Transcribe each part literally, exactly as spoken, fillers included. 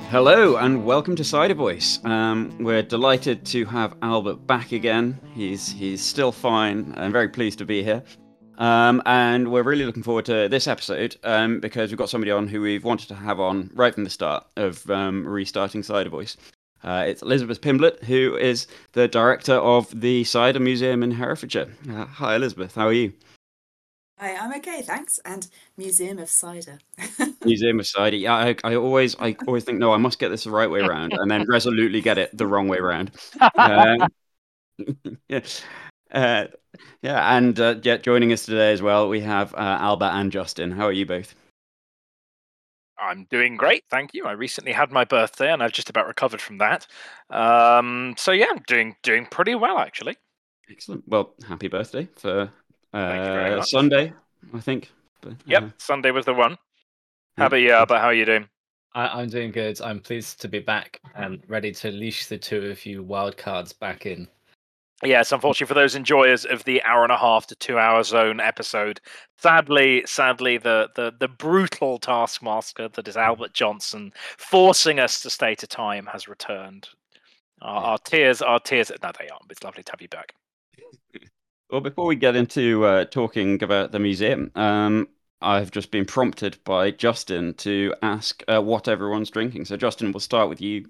Hello and welcome to Cider Voice. Um, we're delighted to have Albert back again. He's he's still fine and very pleased to be here. Um, and we're really looking forward to this episode um, because we've got somebody on who we've wanted to have on right from the start of um, restarting Cider Voice. Uh, it's Elizabeth Pimblett, who is the director of the Cider Museum in Herefordshire. Uh, hi, Elizabeth. How are you? Hi, I'm okay, thanks. And Museum of Cider. Museum of Cider. Yeah, I, I always, I always think, no, I must get this the right way around, and then resolutely get it the wrong way around. Um, yeah, uh, yeah, and uh, yeah, joining us today as well, we have uh, Albert and Justin. How are you both? I'm doing great, thank you. I recently had my birthday, and I've just about recovered from that. Um, so yeah, I'm doing doing pretty well actually. Excellent. Well, happy birthday for Thank you very uh, much. Sunday, I think. But, Yep, uh, Sunday was the one. How yeah. about you, Albert? How are you doing? I, I'm doing good. I'm pleased to be back and ready to leash the two of you wild cards back in. Yes, unfortunately for those enjoyers of the hour and a half to two hour zone episode, sadly, sadly, the the the brutal taskmaster that is Albert Johnson, forcing us to stay to time, has returned. Our, Yeah. our tears, our tears. No, they aren't. It's lovely to have you back. Well, before we get into uh, talking about the museum, um, I've just been prompted by Justin to ask uh, what everyone's drinking. So, Justin, we'll start with you.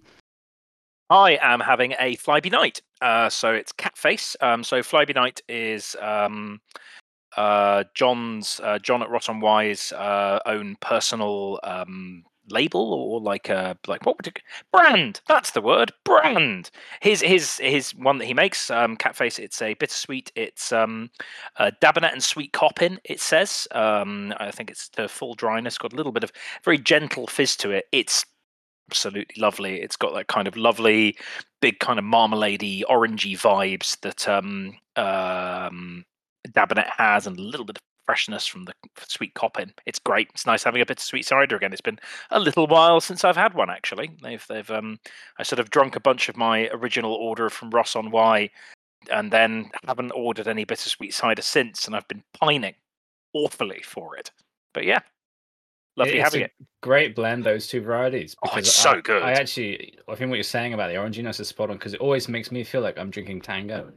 I am having a Flyby Night. Uh, so it's Catface. Um, so Flyby Night is um, uh, John's uh, John at Rotten Y's uh, own personal um, label, or like a like what would it brand? That's the word, brand. His his his one that he makes, um, Catface. It's a bittersweet. It's um, uh, Dabinet and sweet coppin. It says. Um, I think it's to full dryness. Got a little bit of very gentle fizz to it. It's absolutely lovely. It's got that kind of lovely, big kind of marmaladey, orangey vibes that um, um, Dabinet has, and a little bit of freshness from the sweet coppin. It's great. It's nice having a bit of sweet cider again. It's been a little while since I've had one actually. They've they've um, I sort of drunk a bunch of my original order from Ross on Y, and then haven't ordered any bittersweet cider since, and I've been pining awfully for it. But yeah, lovely It's having a it. great blend, those two varieties, Oh, it's because so I, good. I actually, I think what you're saying about the oranginess is spot on, because it always makes me feel like I'm drinking Tango.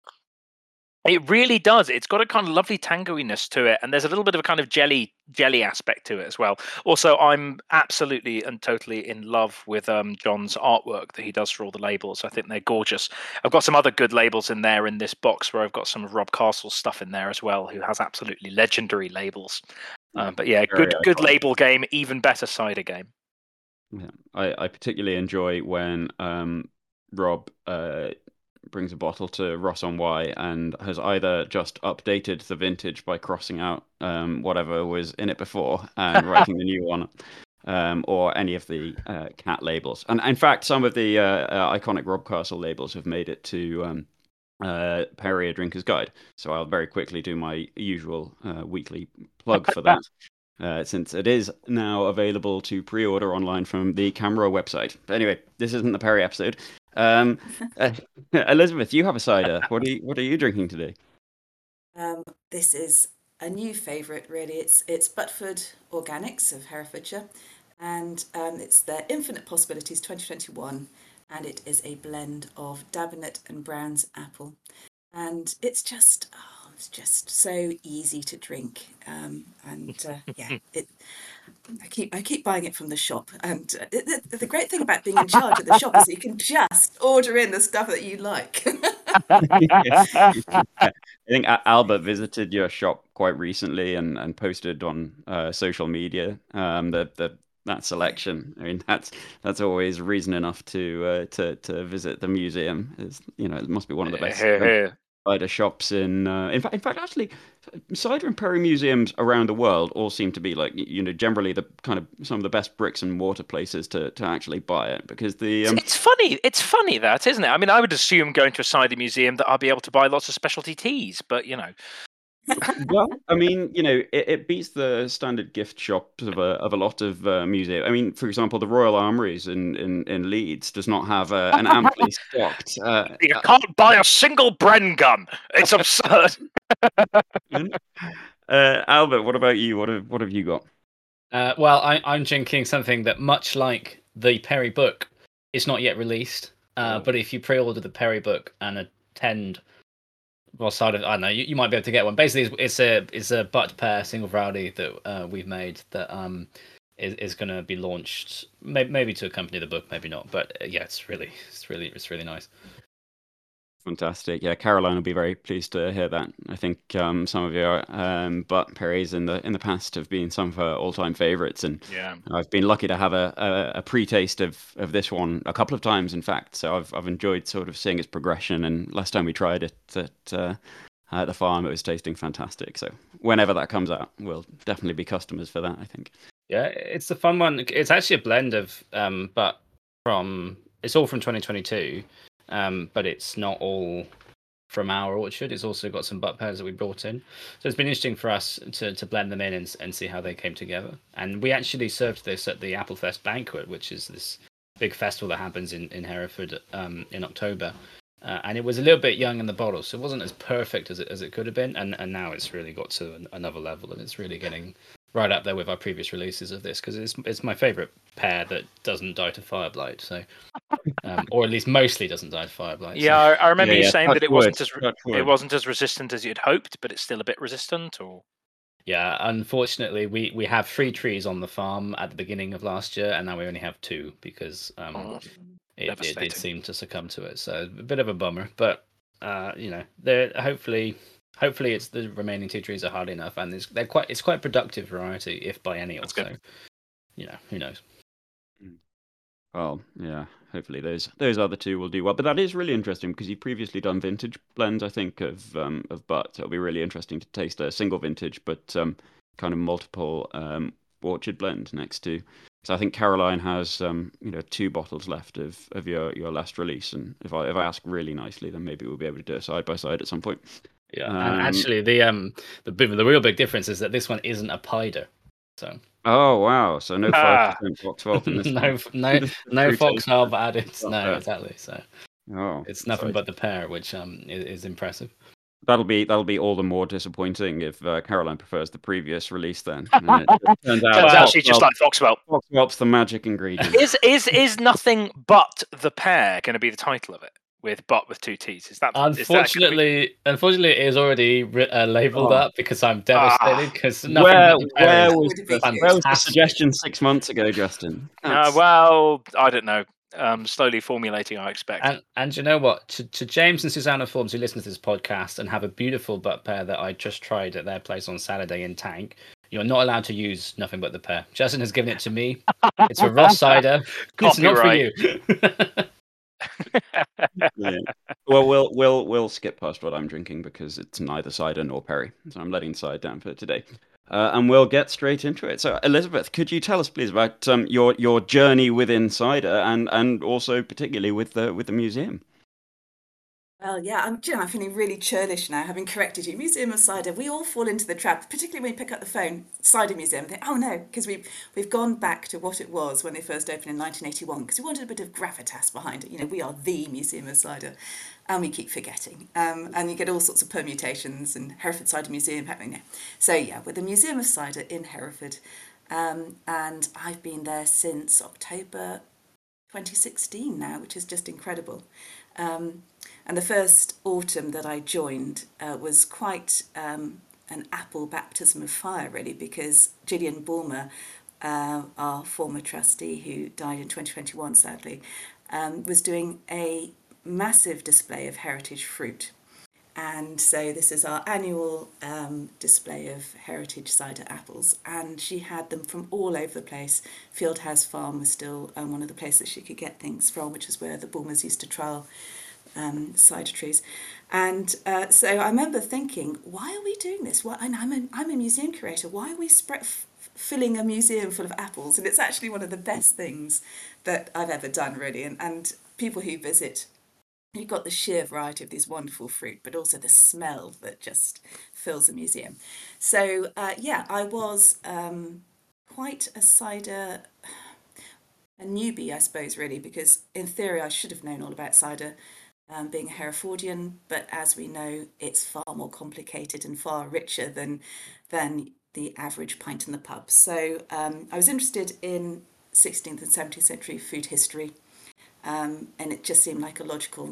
It really does. It's got a kind of lovely tangoiness to it, and there's a little bit of a kind of jelly jelly aspect to it as well. Also, I'm absolutely and totally in love with um, John's artwork that he does for all the labels. I think they're gorgeous. I've got some other good labels in there in this box, where I've got some of Rob Castle's stuff in there as well, who has absolutely legendary labels. Um, but yeah, Very good good iconic. label game, even better cider game. Yeah. I, I particularly enjoy when um, Rob uh, brings a bottle to Ross on Y and has either just updated the vintage by crossing out um, whatever was in it before and writing the new one, um, or any of the uh, cat labels. And in fact, some of the uh, uh, iconic Rob Castle labels have made it to um, uh, Perrier Drinker's Guide. So I'll very quickly do my usual uh, weekly plug for that. Uh, since it is now available to pre-order online from the Camera website. But anyway, this isn't the Perry episode. Um, uh, Elizabeth, you have a cider. What are you, what are you drinking today? Um, this is a new favourite, really. It's it's Butford Organics of Herefordshire, and um, it's their Infinite Possibilities twenty twenty-one, and it is a blend of Dabinet and Brown's apple, and it's just oh, it's just so easy to drink. Um, and uh, yeah, it I keep I keep buying it from the shop, and uh, the, the, the great thing about being in charge of the shop is that you can just order in the stuff that you like. I think A- Albert visited your shop quite recently and, and posted on uh, social media um, that that that Yeah. selection. I mean, that's that's always reason enough to uh, to to visit the museum. Is you know, it must be one of the best um, cider shops in. Uh, in fact, in fact, actually, cider and perry museums around the world all seem to be like you know generally the kind of some of the best bricks and mortar places to to actually buy it because the It's, um, it's funny. It's funny that, isn't it? I mean, I would assume going to a cider museum that I'll be able to buy lots of specialty teas, but you know, Well, I mean, you know, it, it beats the standard gift shops of a of a lot of uh, museums. I mean, for example, the Royal Armouries in, in, in Leeds does not have uh, an amply stocked. Uh, you uh, can't buy a single Bren gun. It's absurd. uh, Albert, what about you? What have what have you got? Uh, well, I, I'm drinking something that, much like the Perry book is not yet released. Uh, Oh. But if you pre-order the Perry book and attend, well, side of I don't know, you, you might be able to get one. Basically, it's, it's a it's a butt pair single variety that uh, we've made that um is, is going to be launched, maybe, maybe to accompany the book, maybe not. But uh, yeah, it's really it's really it's really nice. Fantastic. Yeah, Caroline will be very pleased to hear that. I think um, some of your um, butt Perrys in the in the past have been some of her all-time favorites, and Yeah. I've been lucky to have a, a, a pre-taste of, of this one a couple of times, in fact. So I've I've enjoyed sort of seeing its progression. And last time we tried it at uh, at the farm, it was tasting fantastic. So whenever that comes out, we'll definitely be customers for that, I think. Yeah, it's a fun one. It's actually a blend of um, but from it's all from twenty twenty-two, um, but it's not all from our orchard. It's also got some butt pairs that we brought in. So it's been interesting for us to, to blend them in and, and see how they came together. And we actually served this at the Applefest banquet, which is this big festival that happens in, in Hereford um, in October. Uh, and it was a little bit young in the bottle, so it wasn't as perfect as it, as it could have been. And, and now it's really got to an, another level, and it's really getting right up there with our previous releases of this, because it's it's my favourite pair that doesn't die to fire blight. So, um, or at least mostly doesn't die to fire blight. Yeah, I, I remember Yeah, you yeah, saying touch that it wood, wasn't as re- touch it wood. wasn't as resistant as you'd hoped, but it's still a bit resistant. Or Yeah, unfortunately, we, we have three trees on the farm at the beginning of last year, and now we only have two because um, Oh, it, it did devastating. seem to succumb to it. So a bit of a bummer, but uh, you know, they're hopefully hopefully it's the remaining two trees are hard enough, and it's they're quite it's quite productive variety, if biennial. That's So good. you know, who knows? Well, yeah, hopefully those those other two will do well. But that is really interesting because you've previously done vintage blends, I think, of um, of butt. So it'll be really interesting to taste a single vintage, but um, kind of multiple um, orchard blend next to. So I think Caroline has um, you know two bottles left of, of your, your last release, and if I if I ask really nicely, then maybe we'll be able to do it side by side at some point. Yeah, Um, and actually, the um the big- the real big difference is that this one isn't a pider. So Oh wow! So no five Ah. percent box vault in this no one. f- no Just the no true fox taste hub of added. butt No, there. exactly. So Oh, it's nothing exciting. but the pear, which um is, is impressive. That'll be that'll be all the more disappointing if uh, Caroline prefers the previous release. Then and it, it turns out Turns Well, out she's just like Foxwell. Foxwell's the magic ingredient. Is is is nothing but the pair going to be the title of it, with but with two T's? Is that is that gonna be- Unfortunately, unfortunately, it is already ri- uh, labeled Oh. up because I'm Ah. devastated because where nothing but the pear where is was Would the, be good. where was the fantastic. suggestion six months ago, Justin? Uh, That's- well, I don't know. Um, slowly formulating, I expect. And and you know what? To, to James and Susanna Forbes who listen to this podcast and have a beautiful butt pear that I just tried at their place on Saturday in Tank, you're not allowed to use nothing but the pear. Justin has given it to me. It's a Ross cider. It's not for Copyright. you. Brilliant. Well, we'll we'll we'll skip past what I'm drinking because it's neither cider nor Perry, so I'm letting cider down for today. Uh, and we'll get straight into it. So, Elizabeth, could you tell us, please, about um, your your journey within cider, and and also particularly with the with the museum? Well, yeah, I'm, do you know, I'm feeling really churlish now, having corrected you. Museum of Cider, we all fall into the trap, particularly when you pick up the phone, Cider Museum, and think, oh no, because we've, we've gone back to what it was when they first opened in nineteen eighty-one, because we wanted a bit of gravitas behind it. You know, we are the Museum of Cider, and we keep forgetting. Um, and you get all sorts of permutations, and Hereford Cider Museum happening there. So yeah, we're the Museum of Cider in Hereford, um, and I've been there since October twenty sixteen now, which is just incredible. Um, and the first autumn that I joined uh, was quite um, an apple baptism of fire, really, because Gillian Bulmer, uh, our former trustee who died in twenty twenty-one, sadly, um, was doing a massive display of heritage fruit. And so this is our annual um, display of heritage cider apples, and she had them from all over the place. Fieldhouse Farm was still um, one of the places she could get things from, which is where the Bulmers used to trial um, cider trees. And uh, so I remember thinking, why are we doing this? Why, and I'm a, I'm a museum curator. Why are we spread, f- filling a museum full of apples? And it's actually one of the best things that I've ever done, really. And, and people who visit, you've got the sheer variety of these wonderful fruit, but also the smell that just fills the museum. So uh, yeah, I was um, quite a cider, a newbie, I suppose, really, because in theory I should have known all about cider, um, being a Herefordian, but as we know, it's far more complicated and far richer than than the average pint in the pub. So um, I was interested in sixteenth and seventeenth century food history. Um, and it just seemed like a logical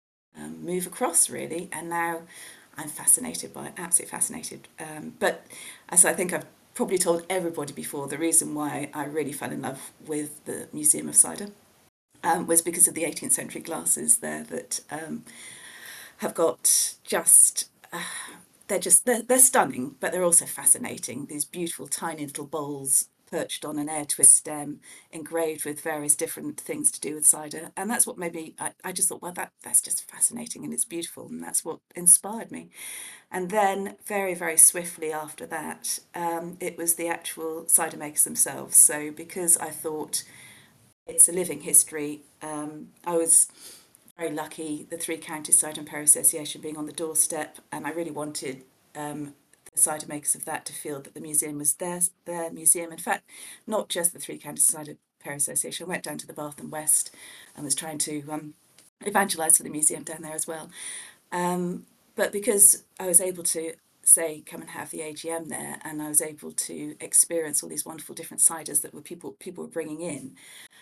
um, move across, really. And now I'm fascinated by it, absolutely fascinated. Um, but as I think I've probably told everybody before, the reason why I really fell in love with the Museum of Cider um, was because of the eighteenth century glasses there that um, have got just... Uh, they're just, they're, they're stunning, but they're also fascinating. These beautiful tiny little bowls perched on an air twist stem, engraved with various different things to do with cider. And that's what made me, I, I just thought, well, that that's just fascinating and it's beautiful. And that's what inspired me. And then very, very swiftly after that, um, it was the actual cider makers themselves. So because I thought it's a living history, um, I was very lucky, the Three Counties Cider and Perry Association being on the doorstep, and I really wanted um, the cider makers of that to feel that the museum was their, their museum. In fact, not just the Three Counties Cider and Perry Association. I went down to the Bath and West and was trying to um, evangelise for the museum down there as well. Um, but because I was able to, say, come and have the A G M there, and I was able to experience all these wonderful different ciders that were people people were bringing in,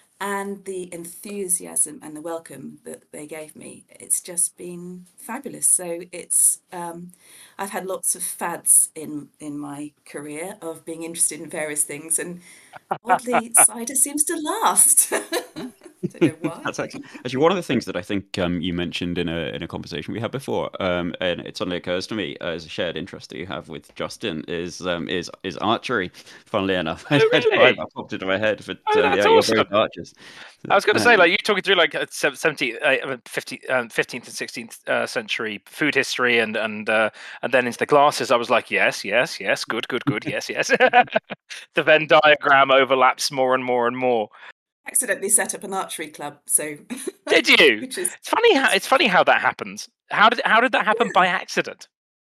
and the enthusiasm and the welcome that they gave me, it's just been fabulous. So it's um, I've had lots of fads in in my career of being interested in various things, and oddly, cider seems to last. Don't know why. That's actually, actually one of the things that I think um, you mentioned in a in a conversation we had before, um, and it suddenly occurs to me uh, as a shared interest that you have with Justin is um, is is archery. Funnily enough, Oh, I don't know why really? that popped into my head, but Oh, uh, that's yeah, you're awesome. both archers. I was going to Uh, say, like, you talking through like uh, seventeenth, uh, fifteenth, um, fifteenth and sixteenth uh, century food history, and and uh, and then into the glasses. I was like, yes, yes, yes, good, good, good, yes, yes. The Venn diagram overlaps more and more and more. Accidentally set up an archery club, so Did you? which is It's funny how it's funny how that happens. How did how did that happen yeah. by accident?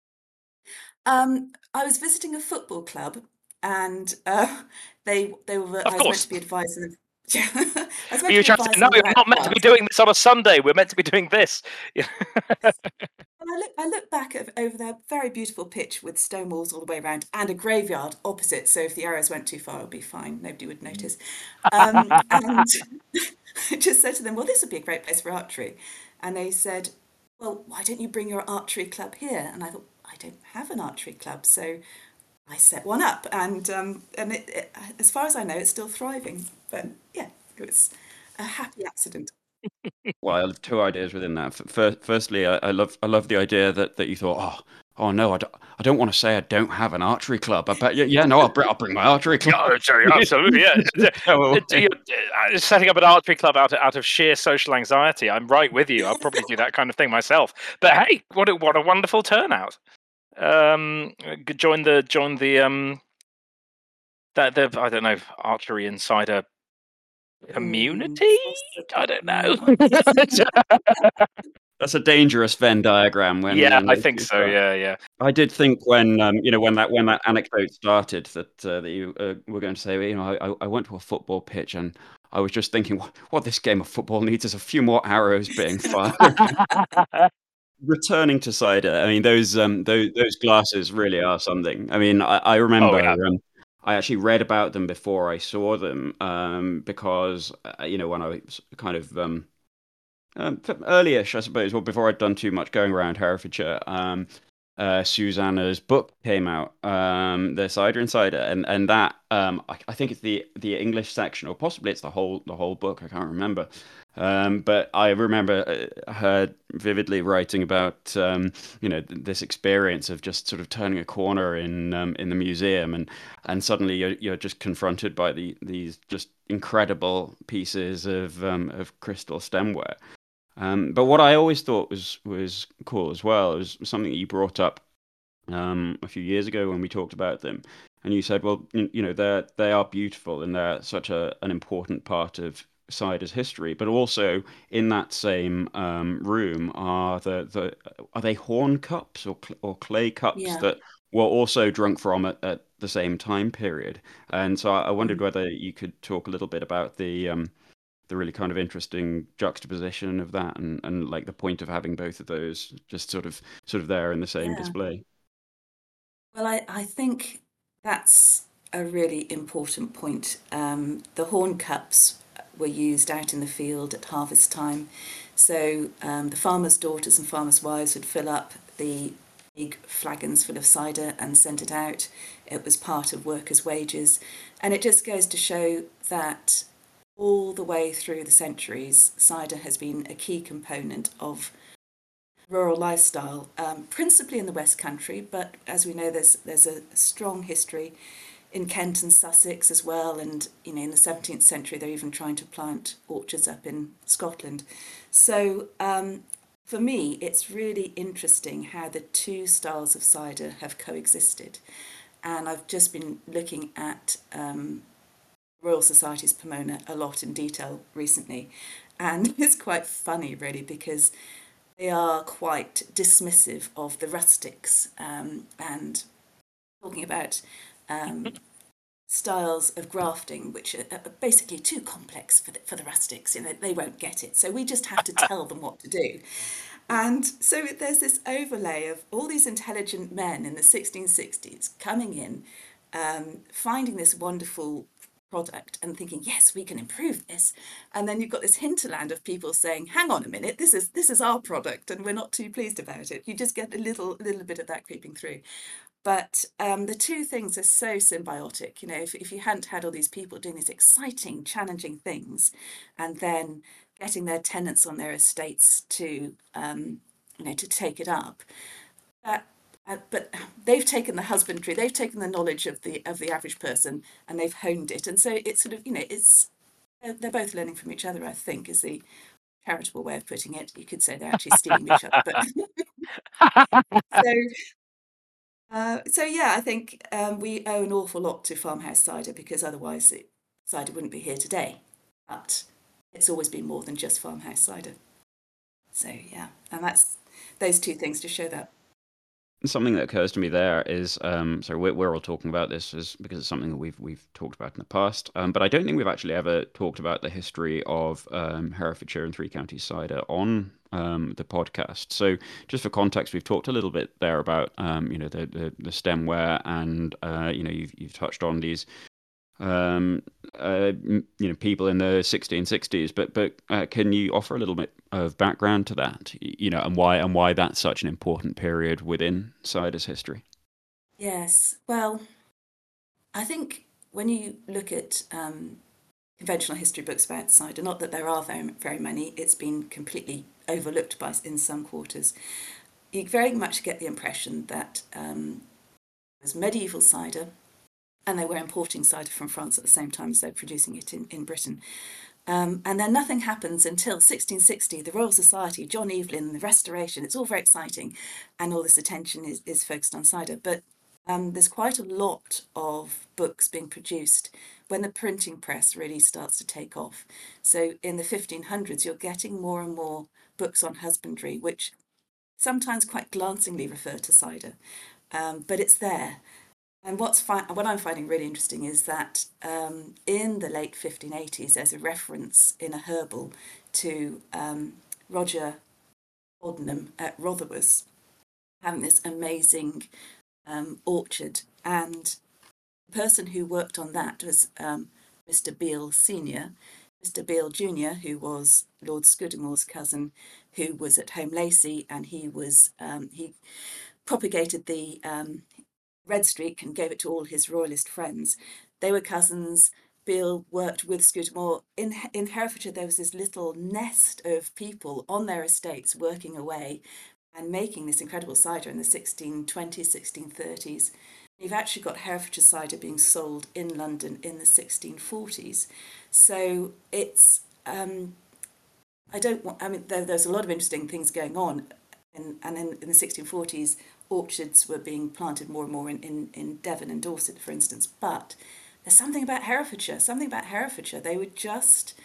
Um, I was visiting a football club, and uh, they they were. Of I was meant course. to be advising them. Yeah, I was meant You to were be trying to say, advising no, them we're about not meant to be craft. doing this on a Sunday. We're meant to be doing this. Yeah. And I look, I look back at, over their very beautiful pitch with stone walls all the way around and a graveyard opposite. So if the arrows went too far, it would be fine. Nobody would notice. Um, and I just said to them, well, this would be a great place for archery. And they said, well, why don't you bring your archery club here? And I thought, I don't have an archery club. So I set one up. And um, and it, it, as far as I know, it's still thriving. But yeah, it was a happy accident. Well, I have two ideas within that. First, firstly, I, I love I love the idea that, that you thought, oh, oh no, I don't, I don't want to say I don't have an archery club. I bet, yeah, yeah, no, I'll bring, I'll bring my archery club. Oh, sorry, absolutely, yeah. Oh, You're, uh, setting up an archery club out of, out of sheer social anxiety. I'm right with you. I'll probably do that kind of thing myself. But hey, what a what a wonderful turnout. Um, join the join the um that the I don't know archery insider community. Mm, I don't know. mm. That's a dangerous Venn diagram. When Yeah, when I those think two so. start. Yeah, yeah. I did think when um, you know when that when that anecdote started that uh, that you uh, were going to say, you know, I, I went to a football pitch and I was just thinking, what, what this game of football needs is a few more arrows being fired. Returning to cider, I mean, those um, those those glasses really are something. I mean, I, I Oh remember yeah. um, I actually read about them before I saw them um, because uh, you know when I was kind of um, um, early-ish, I suppose, well, before I'd done too much going around Herefordshire, um, uh, Susanna's book came out, um, the Cider Insider, and and that um, I, I think it's the the English section, or possibly it's the whole the whole book. I can't remember, um, but I remember uh, her vividly writing about um, you know th- this experience of just sort of turning a corner in um, in the museum, and and suddenly you're you're just confronted by the these just incredible pieces of um, of crystal stemware. Um, but what I always thought was was cool as well was something that you brought up um, a few years ago when we talked about them, and you said, well, you, you know, they they are beautiful and they're such a an important part of cider's history, but also in that same um, room are the the are they horn cups or cl- or clay cups Yeah. that were also drunk from at, at the same time period, and so I, I wondered Mm. whether you could talk a little bit about the um, the really kind of interesting juxtaposition of that and, and like the point of having both of those just sort of sort of there in the same Yeah. display. Well, I, I think that's a really important point. Um, the horn cups were used out in the field at harvest time. So um, the farmers' daughters and farmers' wives would fill up the big flagons full of cider and send it out. It was part of workers' wages. And it just goes to show that all the way through the centuries, cider has been a key component of rural lifestyle, um, principally in the West Country, but as we know, there's there's a strong history in Kent and Sussex as well, and you know in the seventeenth century they're even trying to plant orchards up in Scotland. So um, for me, it's really interesting how the two styles of cider have coexisted, and I've just been looking at um, Royal Society's Pomona a lot in detail recently, and it's quite funny really because they are quite dismissive of the rustics um, and talking about um, styles of grafting which are, are basically too complex for the, for the rustics. You know, they won't get it. So we just have to tell them what to do. And so there's this overlay of all these intelligent men in the sixteen sixties coming in, um, finding this wonderful product and thinking, yes, we can improve this. And then you've got this hinterland of people saying, hang on a minute, this is this is our product and we're not too pleased about it. You just get a little little bit of that creeping through. But um, the two things are so symbiotic. You know, if, if you hadn't had all these people doing these exciting, challenging things and then getting their tenants on their estates to, um, you know, to take it up, uh, uh, but they've taken the husbandry, they've taken the knowledge of the of the average person, and they've honed it. And so it's sort of, you know, it's they're, they're both learning from each other, I think, is the charitable way of putting it. You could say they're actually stealing each other, but so. Uh, so yeah, I think um, we owe an awful lot to farmhouse cider because otherwise it, cider wouldn't be here today. But it's always been more than just farmhouse cider. So yeah, and that's those two things to show that. Something that occurs to me there is, um, so we're, we're all talking about this is because it's something that we've we've talked about in the past, um, but I don't think we've actually ever talked about the history of um, Herefordshire and Three Counties cider on um, the podcast. So just for context, we've talked a little bit there about um, you know the, the the stemware, and uh, you know you've you've touched on these um, uh, m- you know people in the sixteen sixties, but but uh, can you offer a little bit of background to that, y- you know, and why and why that's such an important period within cider's history? Yes, well, I think when you look at um, conventional history books about cider, not that there are very very many, it's been completely overlooked by in some quarters. You very much get the impression that um, it was medieval cider, and they were importing cider from France at the same time as they were producing it in, in Britain. Um, and then nothing happens until sixteen sixty, the Royal Society, John Evelyn, the Restoration. It's all very exciting, and all this attention is, is focused on cider. But um, there's quite a lot of books being produced when the printing press really starts to take off. So in the fifteen hundreds, you're getting more and more books on husbandry, which sometimes quite glancingly refer to cider, um, but it's there. And what's fi- what I'm finding really interesting is that um, in the late fifteen eighties, there's a reference in a herbal to um, Roger Oddenham at Rotherwas having this amazing um, orchard. And the person who worked on that was um, Mister Beale Senior, Mister Beale Junior, who was Lord Scudamore's cousin, who was at Home Lacey, and he was um, he propagated the um, red streak and gave it to all his royalist friends. They were cousins. Beale worked with Scudamore. In, in Herefordshire, there was this little nest of people on their estates working away and making this incredible cider in the sixteen twenties, sixteen thirties. You've actually got Herefordshire cider being sold in London in the sixteen forties. So it's, um, I don't want, I mean, there, there's a lot of interesting things going on. And, and in, in the sixteen forties, orchards were being planted more and more in, in, in Devon and Dorset, for instance. But there's something about Herefordshire, something about Herefordshire. They were just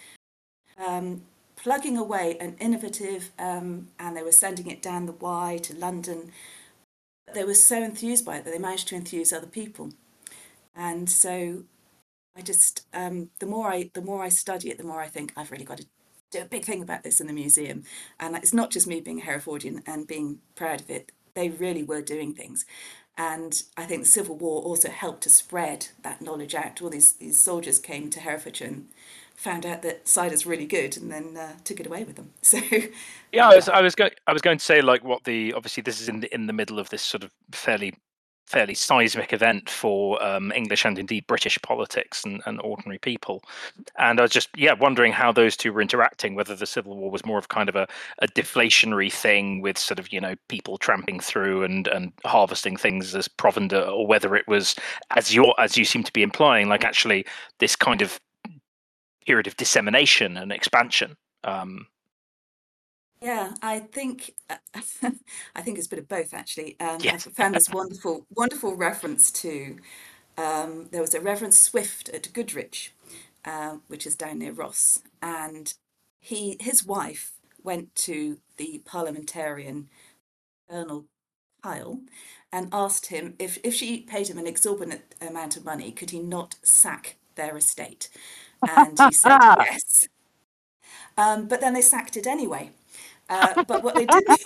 um, plugging away and innovative, um, and they were sending it down the Wye to London. They were so enthused by it that they managed to enthuse other people. And so I just, um, the more I, the more I study it, the more I think I've really got to do a big thing about this in the museum. And it's not just me being a Herefordian and being proud of it. they really were doing things. And I think the Civil War also helped to spread that knowledge out. All these, these soldiers came to Herefordshire and found out that cider's really good, and then uh, took it away with them. So yeah, I was I was going I was going to say, like, what the obviously this is in the in the middle of this sort of fairly fairly seismic event for um, English and indeed British politics and, and ordinary people. And I was just, yeah, wondering how those two were interacting, whether the Civil War was more of kind of a, a deflationary thing with sort of, you know, people tramping through and, and harvesting things as provender, or whether it was, as you as you seem to be implying, like actually this kind of period of dissemination and expansion. Um, Yeah, I think I think it's a bit of both actually. Um, yeah. I've found this wonderful, wonderful reference to um, there was a Reverend Swift at Goodrich, uh, which is down near Ross, and he his wife went to the parliamentarian Colonel Kyle and asked him if if she paid him an exorbitant amount of money, could he not sack their estate? And he said yes. Um, but then they sacked it anyway. Uh, but what they didn't,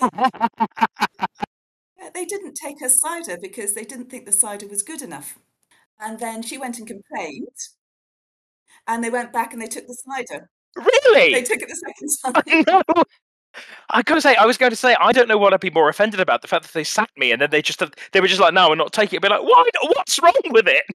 they didn't take her cider because they didn't think the cider was good enough. And then she went and complained, and they went back and they took the cider. Really? They took it the second I time. know. I gotta say, I was going to say, I don't know what I'd be more offended about, the fact that they sacked me and then they just they were just like, no, we're not taking it. Be like, why? What's wrong with it?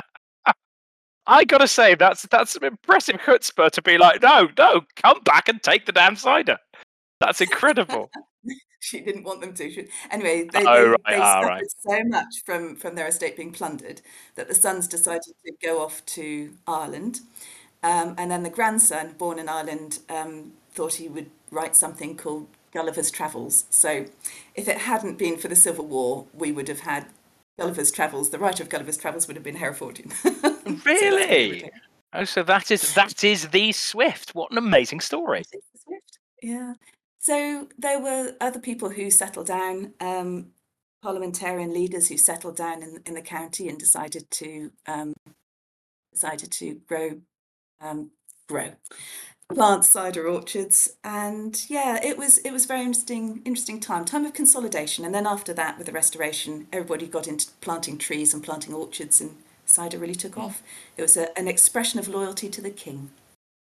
I gotta say, that's that's some impressive chutzpah to be like, no, no, come back and take the damn cider. That's incredible. She didn't want them to. She, anyway, they, Oh, they, right. they Ah, suffered right. so much from, from their estate being plundered that the sons decided to go off to Ireland. Um, and then the grandson, born in Ireland, um, thought he would write something called Gulliver's Travels. So if it hadn't been for the Civil War, we would have had Gulliver's Travels. The writer of Gulliver's Travels would have been Herefordine. Really? So oh, so that is that is the Swift. What an amazing story. Swift. Yeah. So there were other people who settled down, um, parliamentarian leaders who settled down in, in the county and decided to um, decided to grow um, grow plant cider orchards. And yeah, it was it was very interesting interesting time time of consolidation. And then after that, with the Restoration, everybody got into planting trees and planting orchards, and cider really took Mm. off. It was a, an expression of loyalty to the king.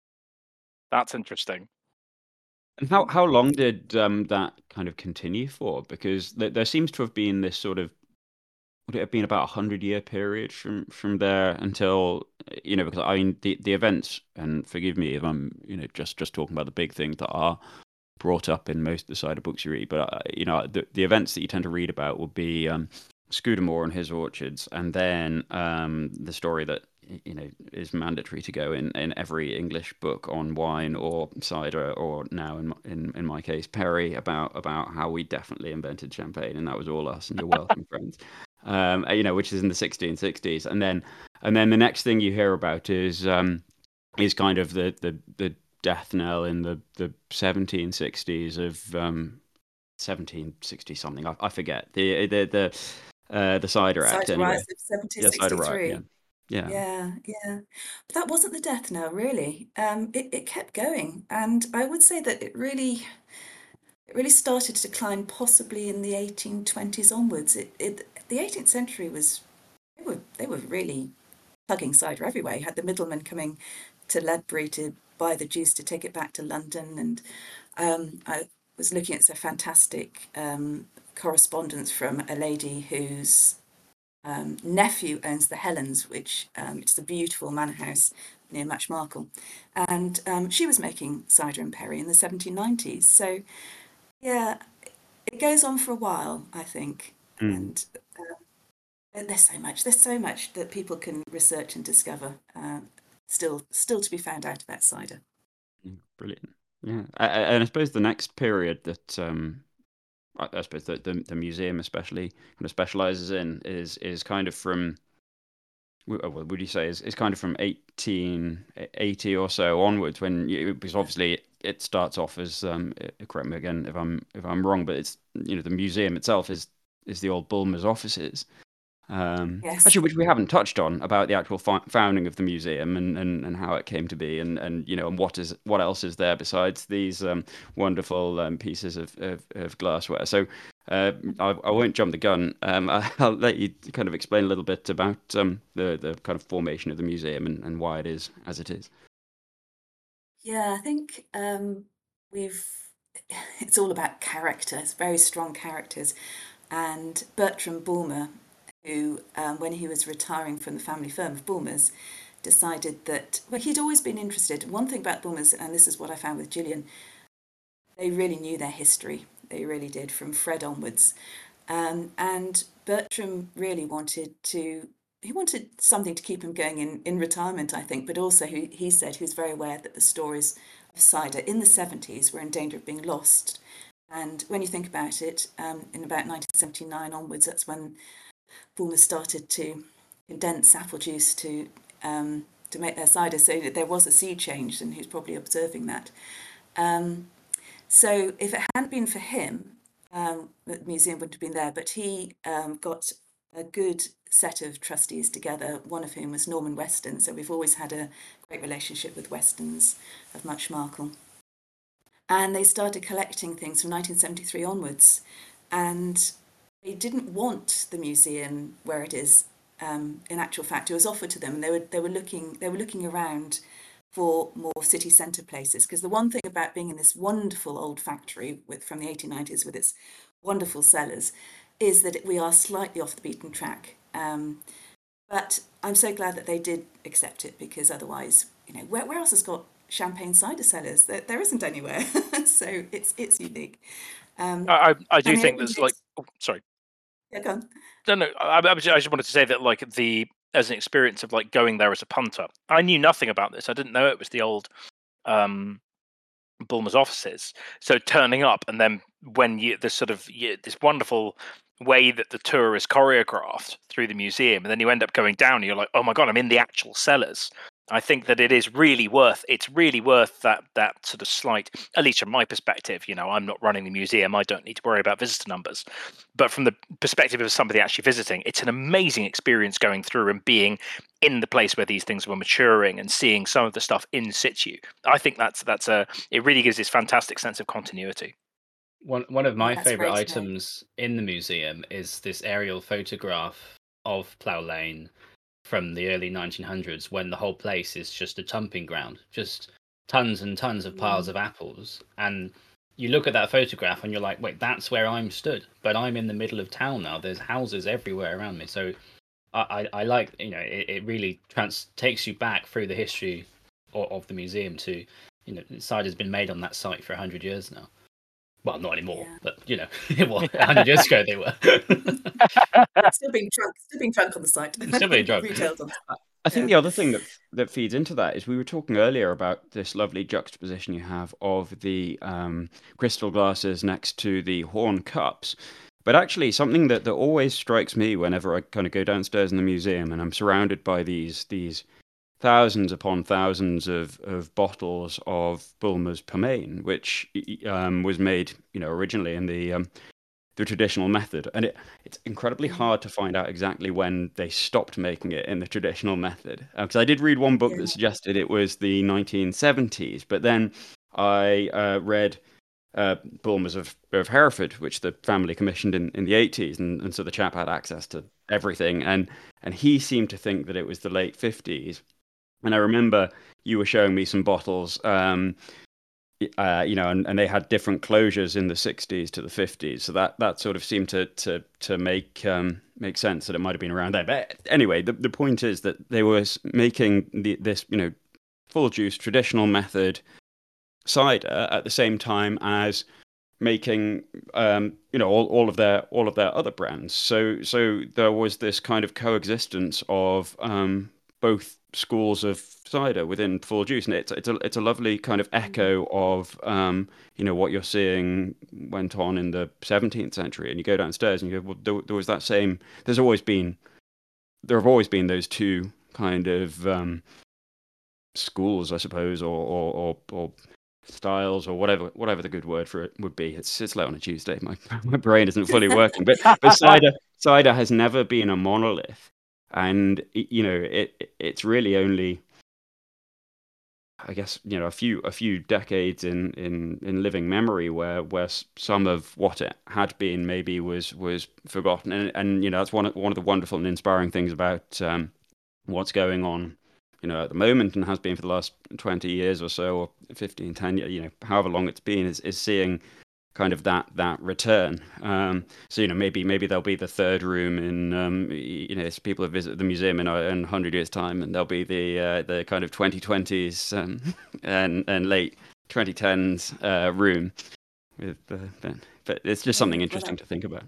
That's interesting. And how how long did um, that kind of continue for? Because there, there seems to have been this sort of, would it have been about a hundred year period from from there until, you know, because I mean the the events, and forgive me if I'm, you know, just just talking about the big things that are brought up in most of the cider books you read, but uh, you know, the the events that you tend to read about would be um, Scudamore and his orchards, and then um, the story that, you know, is mandatory to go in, in every English book on wine or cider, or now in in in my case Perry, about about how we definitely invented champagne, and that was all us, and you're welcome, friends. Um, you know, which is in the sixteen sixties, and then and then the next thing you hear about is um, is kind of the the the death knell in the the seventeen sixties of um, seventeen sixty something. I, I forget the the the uh, the Cider Act Cider anyway. Rights of Yeah, Cider Right. seventeen sixty-three. Yeah, yeah. Yeah, yeah. But that wasn't the death knell, really. Um, it, it kept going. And I would say that it really it really started to decline possibly in the eighteen twenties onwards. It, it the eighteenth century was they were they were really plugging cider everywhere. You had the middlemen coming to Ledbury to buy the juice to take it back to London. And um, I was looking at some fantastic um, correspondence from a lady whose um, nephew owns the Helens, which um, it's a beautiful manor house near Matchmarkle, and um, she was making cider and perry in the seventeen nineties. So yeah, it goes on for a while, I think, Mm. and uh, there's so much there's so much that people can research and discover. Uh, still, still to be found out about cider. Mm, Brilliant. Yeah, I, I- and I suppose the next period that um, I, I suppose that the the museum especially kind of specializes in is is kind of from, w- uh, what would you say, is, is kind of from eighteen eighty or so onwards, when you, because obviously it starts off as um, uh, correct me again if I'm if I'm wrong, but it's, you know, the museum itself is is the old Bulmers offices. Um, Yes. actually, which we haven't touched on, about the actual fo- founding of the museum, and, and, and how it came to be, and, and you know, and what is what else is there besides these um, wonderful um, pieces of, of, of glassware. So, Uh, I, I won't jump the gun. Um, I, I'll let you kind of explain a little bit about um, the the kind of formation of the museum and, and why it is as it is. Yeah, I think um, we've. It's all about character. It's very strong characters, and Bertram Bulmer, who, um, when he was retiring from the family firm of Bulmers, decided that well, he'd always been interested. One thing about Bulmers, and this is what I found with Gillian, they really knew their history. They really did from Fred onwards. Um, and Bertram really wanted to, he wanted something to keep him going in, in retirement, I think, but also he, he said he was very aware that the stories of cider in the seventies were in danger of being lost. And when you think about it, um, in about nineteen seventy-nine onwards, that's when Bulmers started to condense apple juice to um, to make their cider. So there was a sea change, and he was probably observing that. Um, so if it hadn't been for him, um, the museum wouldn't have been there. But he um, got a good set of trustees together, one of whom was Norman Weston. So we've always had a great relationship with Westons of Muchmarcle. And they started collecting things from nineteen seventy-three onwards. And they didn't want the museum where it is. Um, in actual fact, it was offered to them, and they were they were looking they were looking around for more city centre places. Because the one thing about being in this wonderful old factory with from the eighteen nineties with its wonderful cellars is that we are slightly off the beaten track. Um, but I'm so glad that they did accept it, because otherwise, you know, where, where else has got champagne cider cellars? There, there isn't anywhere. So it's it's unique. Um, I I, I do and he think opened there's like it. oh, sorry. Yeah, go on. No, no. I, I, was- I just wanted to say that, like, the as an experience of like going there as a punter, I knew nothing about this. I didn't know it was the old um, Bulmer's offices. So turning up, and then when you this sort of you, this wonderful way that the tour is choreographed through the museum, and then you end up going down, and you're like, oh my god, I'm in the actual cellars. I think that it is really worth. It's really worth that that sort of slight, at least from my perspective. You know, I'm not running the museum. I don't need to worry about visitor numbers. But from the perspective of somebody actually visiting, it's an amazing experience going through and being in the place where these things were maturing and seeing some of the stuff in situ. I think that's that's a it really gives this fantastic sense of continuity. One one of Yeah, my that's favorite great to know. items in the museum is this aerial photograph of Plough Lane from the early nineteen hundreds, when the whole place is just a dumping ground, just tons and tons of piles Mm. of apples. And you look at that photograph and you're like, wait, that's where I'm stood, but I'm in the middle of town now. There's houses everywhere around me. So I, I, I like, you know, it, it really trans takes you back through the history of, of the museum to, you know, cider's been made on that site for a hundred years now. Well, not anymore, Yeah. but you know, well, a hundred years ago they were. It's still being drunk, still being drunk on the site. Still being drunk. Retailed on the site. I think Yeah. the other thing that that feeds into that is we were talking earlier about this lovely juxtaposition you have of the um, crystal glasses next to the horn cups. But actually, something that, that always strikes me whenever I kind of go downstairs in the museum and I'm surrounded by these these thousands upon thousands of, of bottles of Bulmer's Pomain, which um, was made, you know, originally in the um, the traditional method, and it, it's incredibly Mm. hard to find out exactly when they stopped making it in the traditional method. Because I did read one book Yeah. that suggested it was the nineteen seventies, but then I uh, read uh, Bulmers of, of Hereford, which the family commissioned in, in the eighties, and, and so the chap had access to everything, and and he seemed to think that it was the late fifties. And I remember you were showing me some bottles. Um, uh, you know, and, and they had different closures in the sixties to the fifties, so that, that sort of seemed to to to make um, make sense that it might have been around there. But anyway, the the point is that they were making the, this, you know, full juice traditional method cider at the same time as making um, you know, all, all of their all of their other brands. So so there was this kind of coexistence of um, both schools of cider within full juice, and it's it's a it's a lovely kind of Mm. echo of um, you know, what you're seeing went on in the seventeenth century. And you go downstairs and you go, well, there, there was that same. There's always been there have always been those two kind of um, schools, I suppose, or or, or, or styles, or whatever whatever the good word for it would be. It's it's late on a Tuesday. My my brain isn't fully working, but but cider cider has never been a monolith, and y- you know, it it's really only I guess, you know, a few a few decades in in in living memory where where s- some of what it had been maybe was was forgotten, and and you know that's one of, one of the wonderful and inspiring things about um, what's going on, you know, at the moment and has been for the last twenty years or so, or fifteen, ten, you know, however long it's been, is is seeing kind of that that return. Um, so you know maybe maybe there'll be the third room in um, y- you know as people visit the museum in a, in a hundred years time, and there'll be the uh, the kind of twenty twenties um, and and late twenty tens uh, room with uh, but, but it's just Yeah, something well, interesting that, to think about.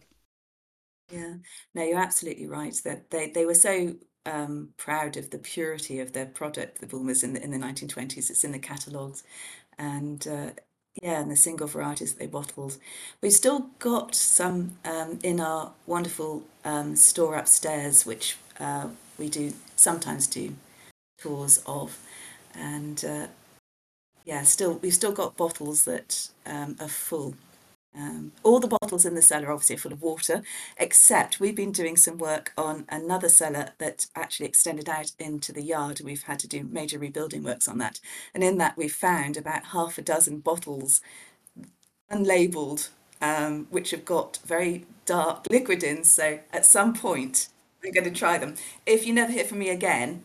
yeah. No, you're absolutely right. That they they were so um, proud of the purity of their product, the Bulmers in the in the nineteen twenties. It's in the catalogues, and uh, yeah, and the single varieties that they bottled. We've still got some um, in our wonderful um, store upstairs, which uh, we do sometimes do tours of, and uh, yeah, still we've still got bottles that um, are full. Um, all the bottles in the cellar obviously are full of water, except we've been doing some work on another cellar that actually extended out into the yard, and we've had to do major rebuilding works on that. And in that, we've found about half a dozen bottles unlabeled, um, which have got very dark liquid in. So at some point, I'm going to try them. If you never hear from me again,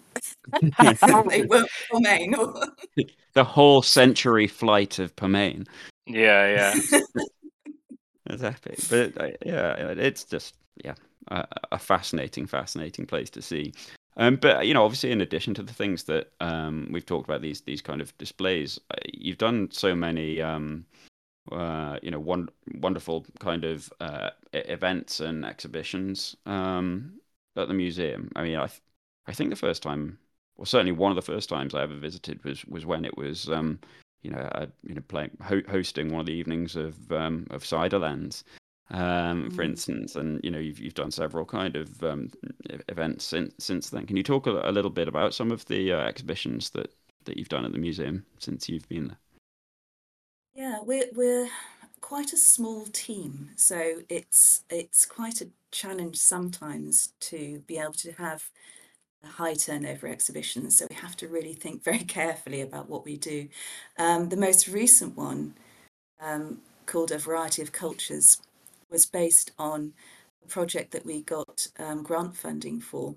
they won't remain. The whole century flight of Permain. Yeah, yeah. That's epic. But uh, yeah, it's just yeah, a, a fascinating, fascinating place to see. Um, but you know, obviously, in addition to the things that um, we've talked about, these these kind of displays, uh, you've done so many, um, uh, you know, one wonderful kind of uh, e- events and exhibitions um, at the museum. I mean, I th- I think the first time, well, certainly one of the first times I ever visited was was when it was. Um, you know, uh, you know, playing ho- hosting one of the evenings of um, of Ciderlands, um, for Mm. instance, and you know, you've you've done several kind of um, e- events since since then. Can you talk a, a little bit about some of the uh, exhibitions that that you've done at the museum since you've been there? Yeah, we're we're quite a small team, so it's it's quite a challenge sometimes to be able to have a high turnover exhibition. So we have to really think very carefully about what we do. Um, the most recent one, um, called A Variety of Cultures, was based on a project that we got um, grant funding for,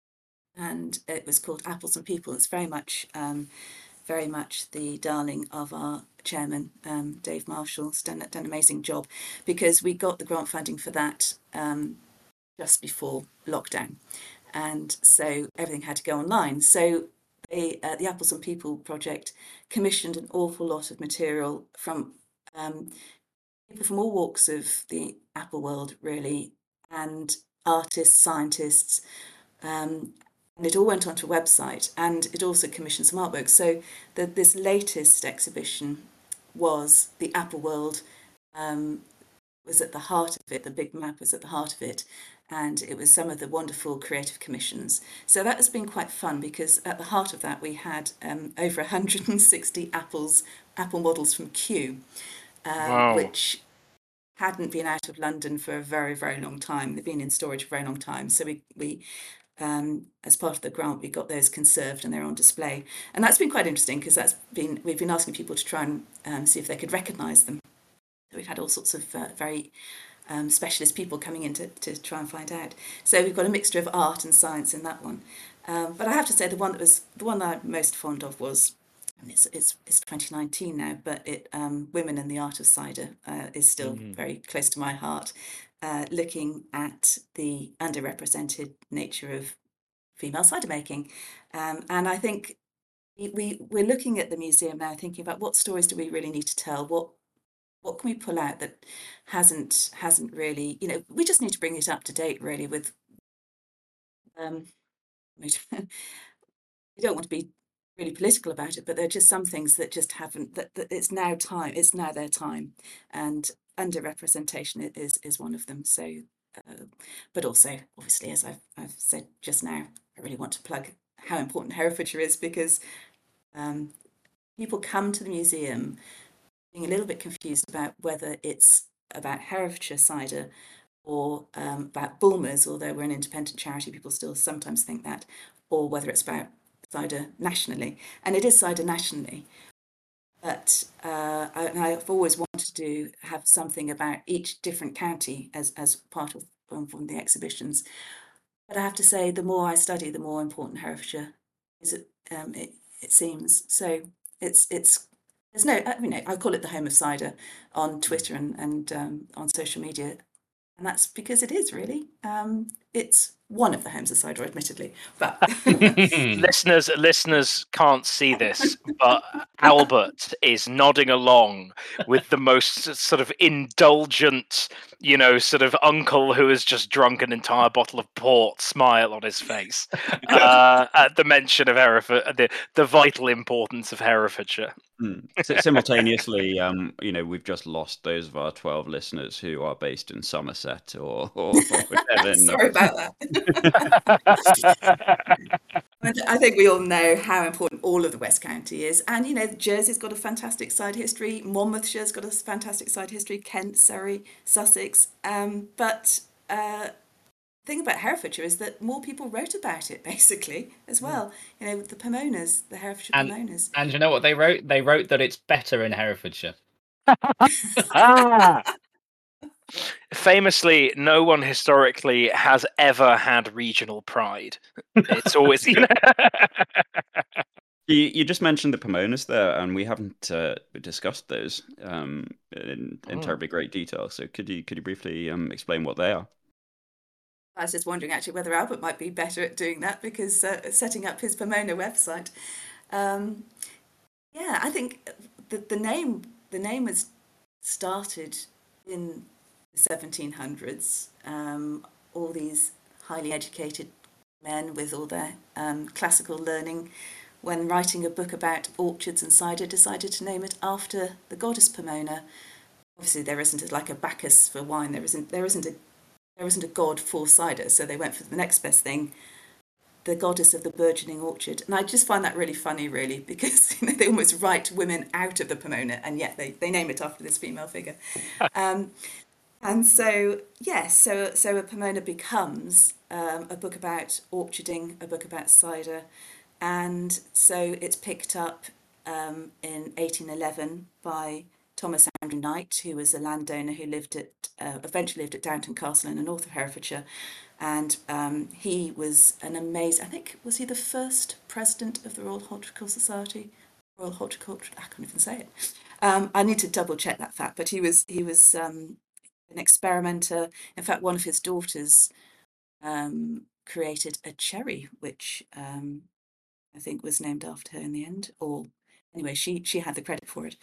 and it was called Apples and People. It's very much um, very much the darling of our chairman, um, Dave Marshall. Has done, done an amazing job, because we got the grant funding for that um, just before lockdown. And so everything had to go online. So they, uh, the Apples and People project commissioned an awful lot of material from um, people from all walks of the Apple world, really, and artists, scientists, um, and it all went onto a website, and it also commissioned some artwork. So the, this latest exhibition was the Apple World, um, was at the heart of it. The big map was at the heart of it, and it was some of the wonderful creative commissions. So that has been quite fun, because at the heart of that we had um, over one hundred sixty apples, Apple models from Kew, um, Wow. which hadn't been out of London for a very, very long time. They've been in storage for a very long time. So we, we um, as part of the grant, we got those conserved and they're on display. And that's been quite interesting, because that's been we've been asking people to try and um, see if they could recognise them. So we've had all sorts of uh, very um, specialist people coming in to, to try and find out. So we've got a mixture of art and science in that one. Um, but I have to say, the one that was the one that I'm most fond of was, and it's it's, it's twenty nineteen now, but it um, Women in the Art of Cider uh, is still Mm. very close to my heart. Uh, looking at the underrepresented nature of female cider making, um, and I think we, we we're looking at the museum now, thinking about what stories do we really need to tell, what what can we pull out that hasn't hasn't really, you know, we just need to bring it up to date, really, with um, we don't want to be really political about it, but there are just some things that just haven't, that, that it's now time, it's now their time, and underrepresentation is is one of them. So, uh, but also, obviously, as I've, I've said just now, I really want to plug how important Herefordshire is, because um, people come to the museum being a little bit confused about whether it's about Herefordshire cider or um, about Bulmers, although we're an independent charity, people still sometimes think that, or whether it's about cider nationally, and it is cider nationally. But uh, I, I've always wanted to have something about each different county as as part of um, from the exhibitions. But I have to say, the more I study, the more important Herefordshire is. It um, it, it seems so. It's it's there's no I mean I call it the home of cider on Twitter and and um, on social media, and that's because it is really. Um, it's one of the homes of cider, admittedly, but listeners listeners can't see this, but Albert is nodding along with the most sort of indulgent, you know, sort of uncle who has just drunk an entire bottle of port smile on his face uh, at the mention of Hereford, the, the vital importance of Herefordshire. Mm. Simultaneously, um, you know, we've just lost those of our twelve listeners who are based in Somerset or, or whatever. Sorry about that. I think we all know how important all of the West County is. And, you know, Jersey's got a fantastic side history. Monmouthshire's got a fantastic side history. Kent, Surrey, Sussex. Um, but uh, the thing about Herefordshire is that more people wrote about it, basically, as well. You know, the Pomonas, the Herefordshire And- Pomonas. And you know what they wrote? They wrote that it's better in Herefordshire. Ah. Famously, no one historically has ever had regional pride. It's always, you know. You, you just mentioned the Pomonas there, and we haven't uh, discussed those um, in, in Oh. terribly great detail. So could you could you briefly um, explain what they are? I was just wondering actually whether Albert might be better at doing that because uh, setting up his Pomona website. Um, yeah, I think the, the name the name was started in the seventeen hundreds. Um, all these highly educated men with all their um, classical learning, when writing a book about orchards and cider, decided to name it after the goddess Pomona. Obviously, there isn't a, like a Bacchus for wine. There isn't. There isn't a. There isn't a god for cider. So they went for the next best thing, the goddess of the burgeoning orchard. And I just find that really funny, really, because you know, they almost write women out of the Pomona, and yet they, they name it after this female figure. um, and so, yes, so so a Pomona becomes um, a book about orcharding, a book about cider. And so it's picked up um, in eighteen eleven by Thomas Andrew Knight, who was a landowner who lived at uh, eventually lived at Downton Castle in the north of Herefordshire, and um, he was an amazing. I think was he the first president of the Royal Horticultural Society? Royal Horticultural. I can't even say it. Um, I need to double check that fact, but he was he was um, an experimenter. In fact, one of his daughters um, created a cherry, which um, I think was named after her in the end. Or anyway, she she had the credit for it.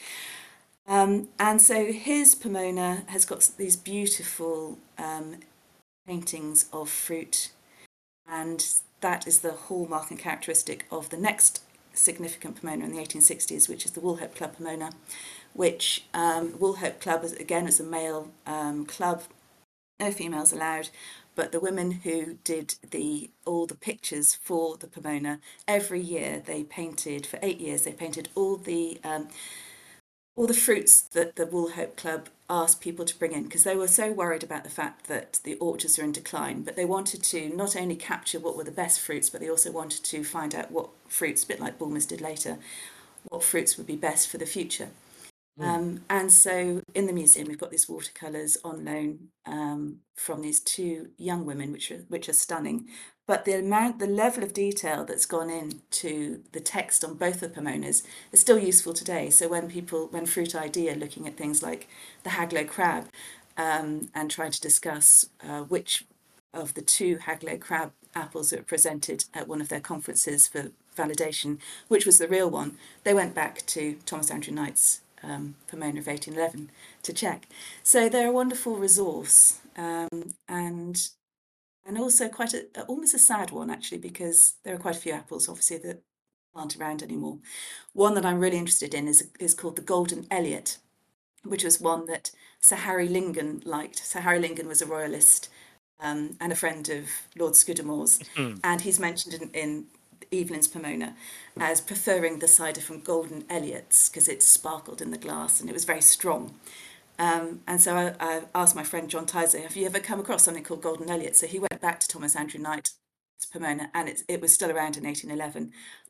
Um, and so his Pomona has got these beautiful um, paintings of fruit, and that is the hallmark and characteristic of the next significant Pomona in the eighteen sixties, which is the Woolhope Club Pomona, which um, Woolhope Club, is, again, is a male um, club, no females allowed, but the women who did the all the pictures for the Pomona, every year they painted, for eight years, they painted all the um, all the fruits that the Woolhope Club asked people to bring in, because they were so worried about the fact that the orchards are in decline, but they wanted to not only capture what were the best fruits, but they also wanted to find out what fruits, a bit like Bulmers did later, what fruits would be best for the future. Mm. Um, and so in the museum, we've got these watercolours on loan um, from these two young women, which are which are stunning. But the amount, the level of detail that's gone into the text on both the Pomonas is still useful today. So when people, when Fruit I D are looking at things like the Haglow crab um, and trying to discuss uh, which of the two Haglow crab apples that were presented at one of their conferences for validation, which was the real one, they went back to Thomas Andrew Knight's um, Pomona of eighteen eleven to check. So they're a wonderful resource, um, and and also quite a almost a sad one actually, because there are quite a few apples obviously that aren't around anymore. One that I'm really interested in is is called the Golden Elliot, which was one that Sir Harry Lingan liked. Sir Harry Lingan was a royalist um, and a friend of Lord Scudamore's, mm. and he's mentioned in, in Evelyn's Pomona as preferring the cider from Golden Elliots because it sparkled in the glass and it was very strong. Um, and so I, I asked my friend John Tyser, have you ever come across something called Golden Elliot? So he went back to Thomas Andrew Knight's Pomona, and it, it was still around in eighteen eleven.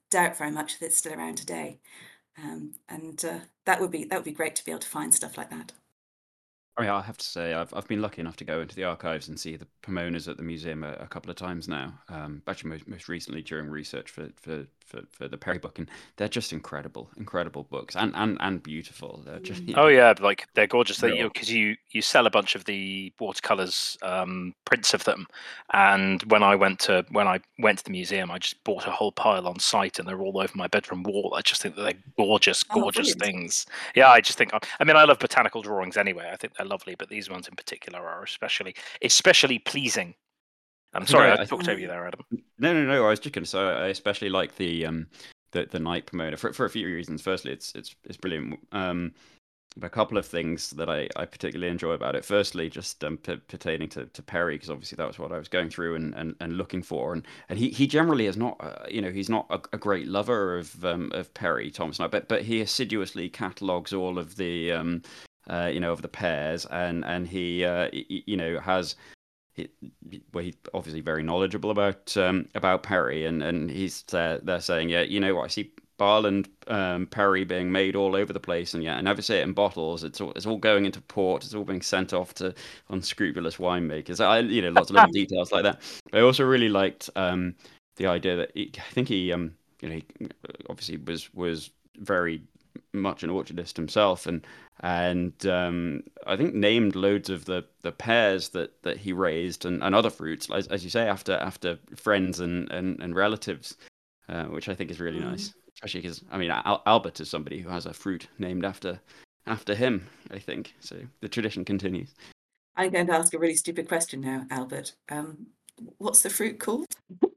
doubt very much that it's still around today. Um, and uh, that would be that would be great to be able to find stuff like that. I mean, I have to say, I've I've been lucky enough to go into the archives and see the Pomonas at the museum a, a couple of times now. Um, actually, most, most recently during research for, for, for, for the Perry book, and they're just incredible, incredible books, and and, and beautiful. They're just you Oh know, yeah, like they're gorgeous. That you real. because you you sell a bunch of the watercolors, um, prints of them, and when I went to when I went to the museum, I just bought a whole pile on site, and they're all over my bedroom wall. I just think that they're gorgeous, Oh, gorgeous brilliant. things. Yeah, I just think. I mean, I love botanical drawings anyway. I think they're lovely, but these ones in particular are especially especially pleasing. I'm I think sorry, I, I I talked over you there, Adam. no no no. I was just going to say I especially like the um the the night Pomona for for a few reasons. Firstly, it's it's it's brilliant. Um, a couple of things that I, I particularly enjoy about it. Firstly, just um, p- pertaining to, to Perry, because obviously that was what I was going through and, and, and looking for. And, and he, he generally is not, uh, you know, he's not a, a great lover of um, of Perry Thompson, but but he assiduously catalogues all of the, um, uh, you know, of the pairs, and and he, uh, y- you know, has. He, well, he's obviously very knowledgeable about um, about Perry, and and he's there. They're saying, yeah, you know what, I see Barland um, Perry being made all over the place, and yeah, I never see it in bottles. It's all it's all going into port. It's all being sent off to unscrupulous winemakers. I, you know, lots of little details like that. But I also really liked um, the idea that he, I think he, um, you know, he obviously was was very much an orchardist himself, and and um, I think named loads of the, the pears that, that he raised and, and other fruits, as, as you say, after after friends and, and, and relatives, uh, which I think is really Mm. nice. Especially because I mean Al- Albert is somebody who has a fruit named after after him. I think so. The tradition continues. I'm going to ask a really stupid question now, Albert. Um, what's the fruit called?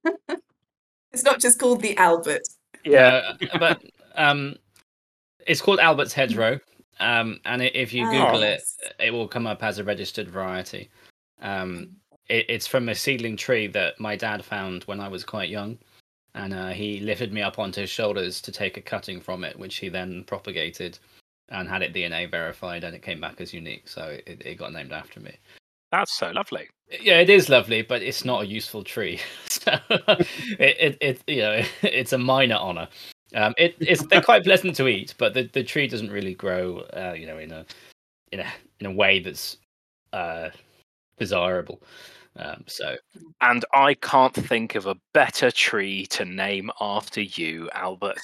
It's not just called the Albert. Yeah. No, but um, it's called Albert's Hedgerow, um, and i- if you Ah, Google yes. it, it will come up as a registered variety. Um, it, it's from a seedling tree that my dad found when I was quite young, and uh, he lifted me up onto his shoulders to take a cutting from it, which he then propagated and had it D N A verified, and it came back as unique, so it, it got named after me. That's so lovely. Yeah, it is lovely, but it's not a useful tree. So it, it, it, you know, it's a minor honor. Um, it, it's they're quite pleasant to eat, but the, the tree doesn't really grow, uh, you know, in a in a in a way that's uh, desirable. Um, so And I can't think of a better tree to name after you, Albert.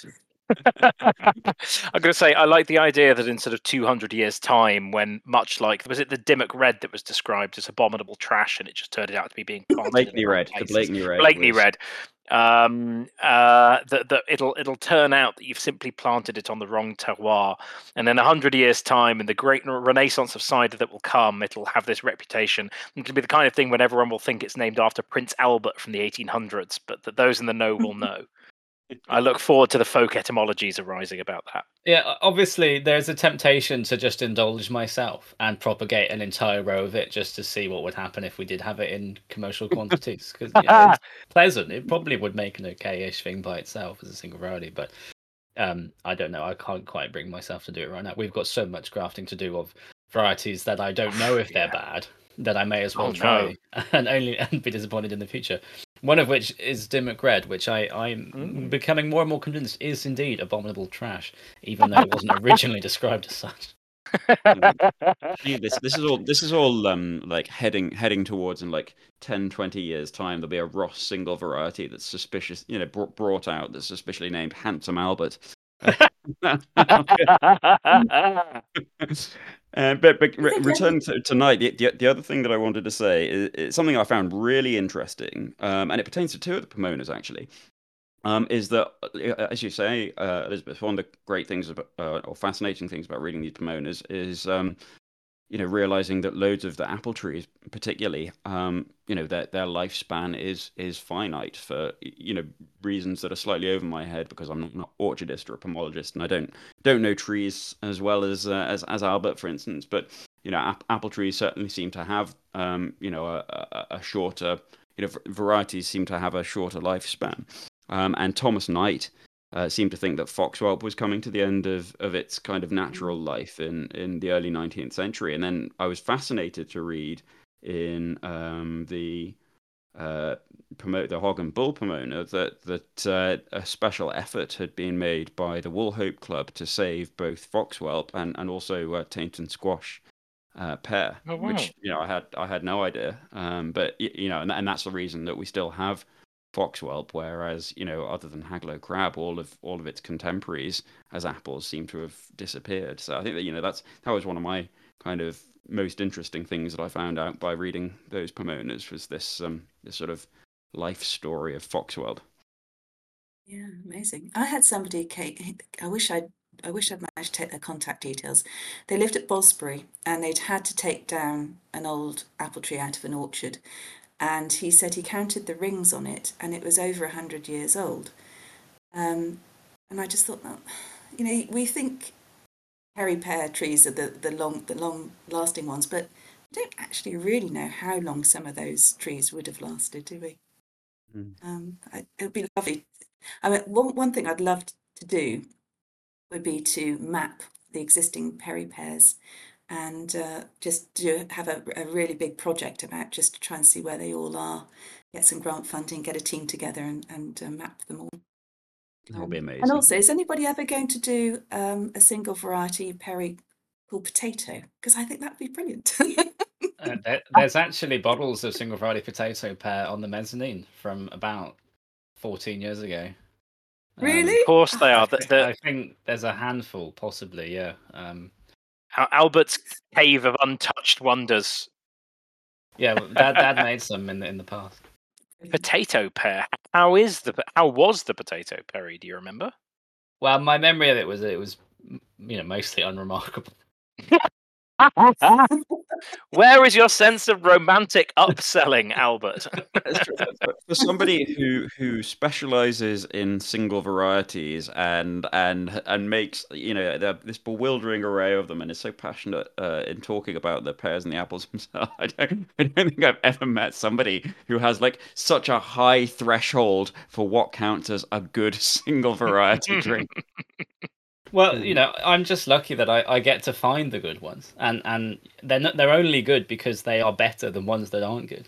I'm going to say I like the idea that in sort of two hundred years' time, when much like was it the Dimmock Red that was described as abominable trash, and it just turned out to be being planted in Blakeney the wrong Red. The places. Blakeney Red. Blakeney was... Red. Um, uh, that that it'll it'll turn out that you've simply planted it on the wrong terroir, and in a hundred years' time, in the great renaissance of cider that will come, it'll have this reputation. It'll be the kind of thing when everyone will think it's named after Prince Albert from the eighteen hundreds, but that those in the know will know. I look forward to the folk etymologies arising about that. yeah, obviously there's a temptation to just indulge myself and propagate an entire row of it just to see what would happen if we did have it in commercial quantities. Because you know, it's pleasant. It probably would make an okay-ish thing by itself as a single variety, but um, I don't know. I can't quite bring myself to do it right now. We've got so much grafting to do of varieties that I don't know if they're Yeah. bad, that I may as well Oh, try and only and be disappointed in the future. One of which is Dimmock Red, which I, I'm Mm. becoming more and more convinced is indeed abominable trash, even though it wasn't originally described as such. Yeah, this this is all this is all um like heading heading towards in like ten, twenty years time there'll be a Ross single variety that's suspicious, you know, brought, brought out that's suspiciously named Handsome Albert. Uh, but but re- return to tonight. The, the the other thing that I wanted to say is, is something I found really interesting, um, and it pertains to two of the Pomonas actually. Um, is that, uh, as you say, uh, Elizabeth, one of the great things about, uh, or fascinating things about reading these Pomonas is, um, you know, realizing that loads of the apple trees, particularly, um, you know, their their lifespan is is finite for, you know, reasons that are slightly over my head because I'm not an orchardist or a pomologist, and I don't don't know trees as well as uh, as as Albert, for instance. But you know, ap- apple trees certainly seem to have, um, you know, a, a, a shorter, you know, v- varieties seem to have a shorter lifespan. Um, and Thomas Knight uh, seemed to think that foxwelp was coming to the end of, of its kind of natural life in, in the early nineteenth century. And then I was fascinated to read in um, the uh, promote the Hog and Bull Pomona, that that uh, a special effort had been made by the Woolhope Club to save both Foxwhelp and and also uh, Tainton Squash uh, pair, Oh, wow. which you know I had I had no idea. Um, but you know, and, and that's the reason that we still have Foxwhelp, whereas you know, other than Haglo Crab, all of all of its contemporaries as apples seem to have disappeared. So I think that you know that's that was one of my kind of most interesting things that I found out by reading those Pomonas was this um this sort of life story of Foxwhelp. Yeah, amazing. I had somebody, Kate, I wish I'd I wish I'd managed to take their contact details. They lived at Bosbury and they'd had to take down an old apple tree out of an orchard. And he said he counted the rings on it and it was over a hundred years old. Um, and I just thought, well, you know, we think hairy pear trees are the, the long the long lasting ones, but we don't actually really know how long some of those trees would have lasted, do we? Mm. Um, I, it would be lovely. I mean, one, one thing I'd love to do would be to map the existing peri pears and uh, just do have a, a really big project about just to try and see where they all are, get some grant funding, get a team together and, and uh, map them all. That would be Um, and amazing. also, is anybody ever going to do um, a single variety peri called potato? Because I think that would be brilliant. Uh, there, there's actually bottles of single variety potato pear on the mezzanine from about fourteen years ago. Um, Really? Of course they I, are. The, thi- the, I think there's a handful, possibly. Yeah. Um, Al- Albert's cave of untouched wonders. yeah. well, Dad, Dad made some in the in the past. Potato pear. How is the how was the potato perry? Do you remember? Well, my memory of it was it was m- you know mostly unremarkable. Where is your sense of romantic upselling, Albert? That's true. But for somebody who who specializes in single varieties and and and makes you know the, this bewildering array of them and is so passionate uh, in talking about the pears and the apples himself, I don't I don't think I've ever met somebody who has like such a high threshold for what counts as a good single variety drink. Well, you know, I'm just lucky that I, I get to find the good ones, and and they're not, they're only good because they are better than ones that aren't good.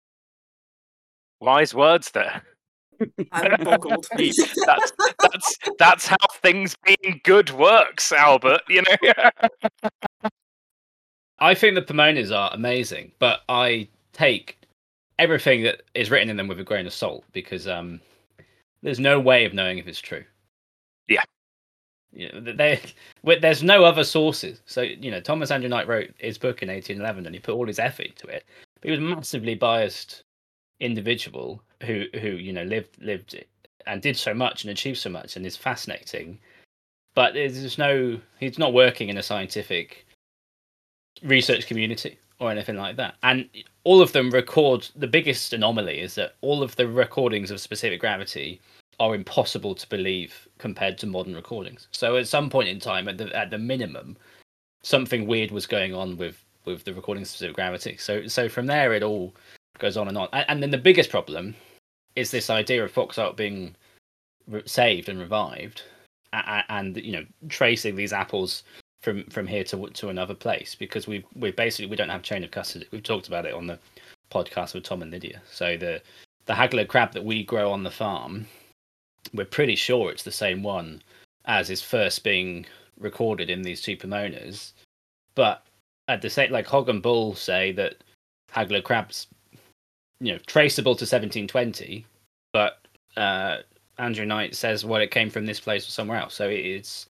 Wise words there. I'm boggled. that's that's that's how things being good works, Albert. You know. I think the Pomonas are amazing, but I take everything that is written in them with a grain of salt because um, there's no way of knowing if it's true. Yeah. You know, they, there's no other sources. So, you know, Thomas Andrew Knight wrote his book in eighteen eleven and he put all his effort into it. But he was a massively biased individual who, who you know, lived lived and did so much and achieved so much and is fascinating. But there's no, he's not working in a scientific research community or anything like that. And all of them record, the biggest anomaly is that all of the recordings of specific gravity are impossible to believe compared to modern recordings. So at some point in time, at the at the minimum, something weird was going on with with the recording of specific gravity. So so from there it all goes on and on. And, and then the biggest problem is this idea of Foxwhelp being re- saved and revived, and, and you know tracing these apples from from here to to another place, because we we basically we don't have chain of custody. We've talked about it on the podcast with Tom and Lydia. So the the Hagler crab that we grow on the farm, we're pretty sure it's the same one as is first being recorded in these two Pomonas. But at the same, like Hog and Bull say that Hagler crab's, you know, traceable to seventeen twenty, but uh, Andrew Knight says, well, it came from this place or somewhere else. So it's,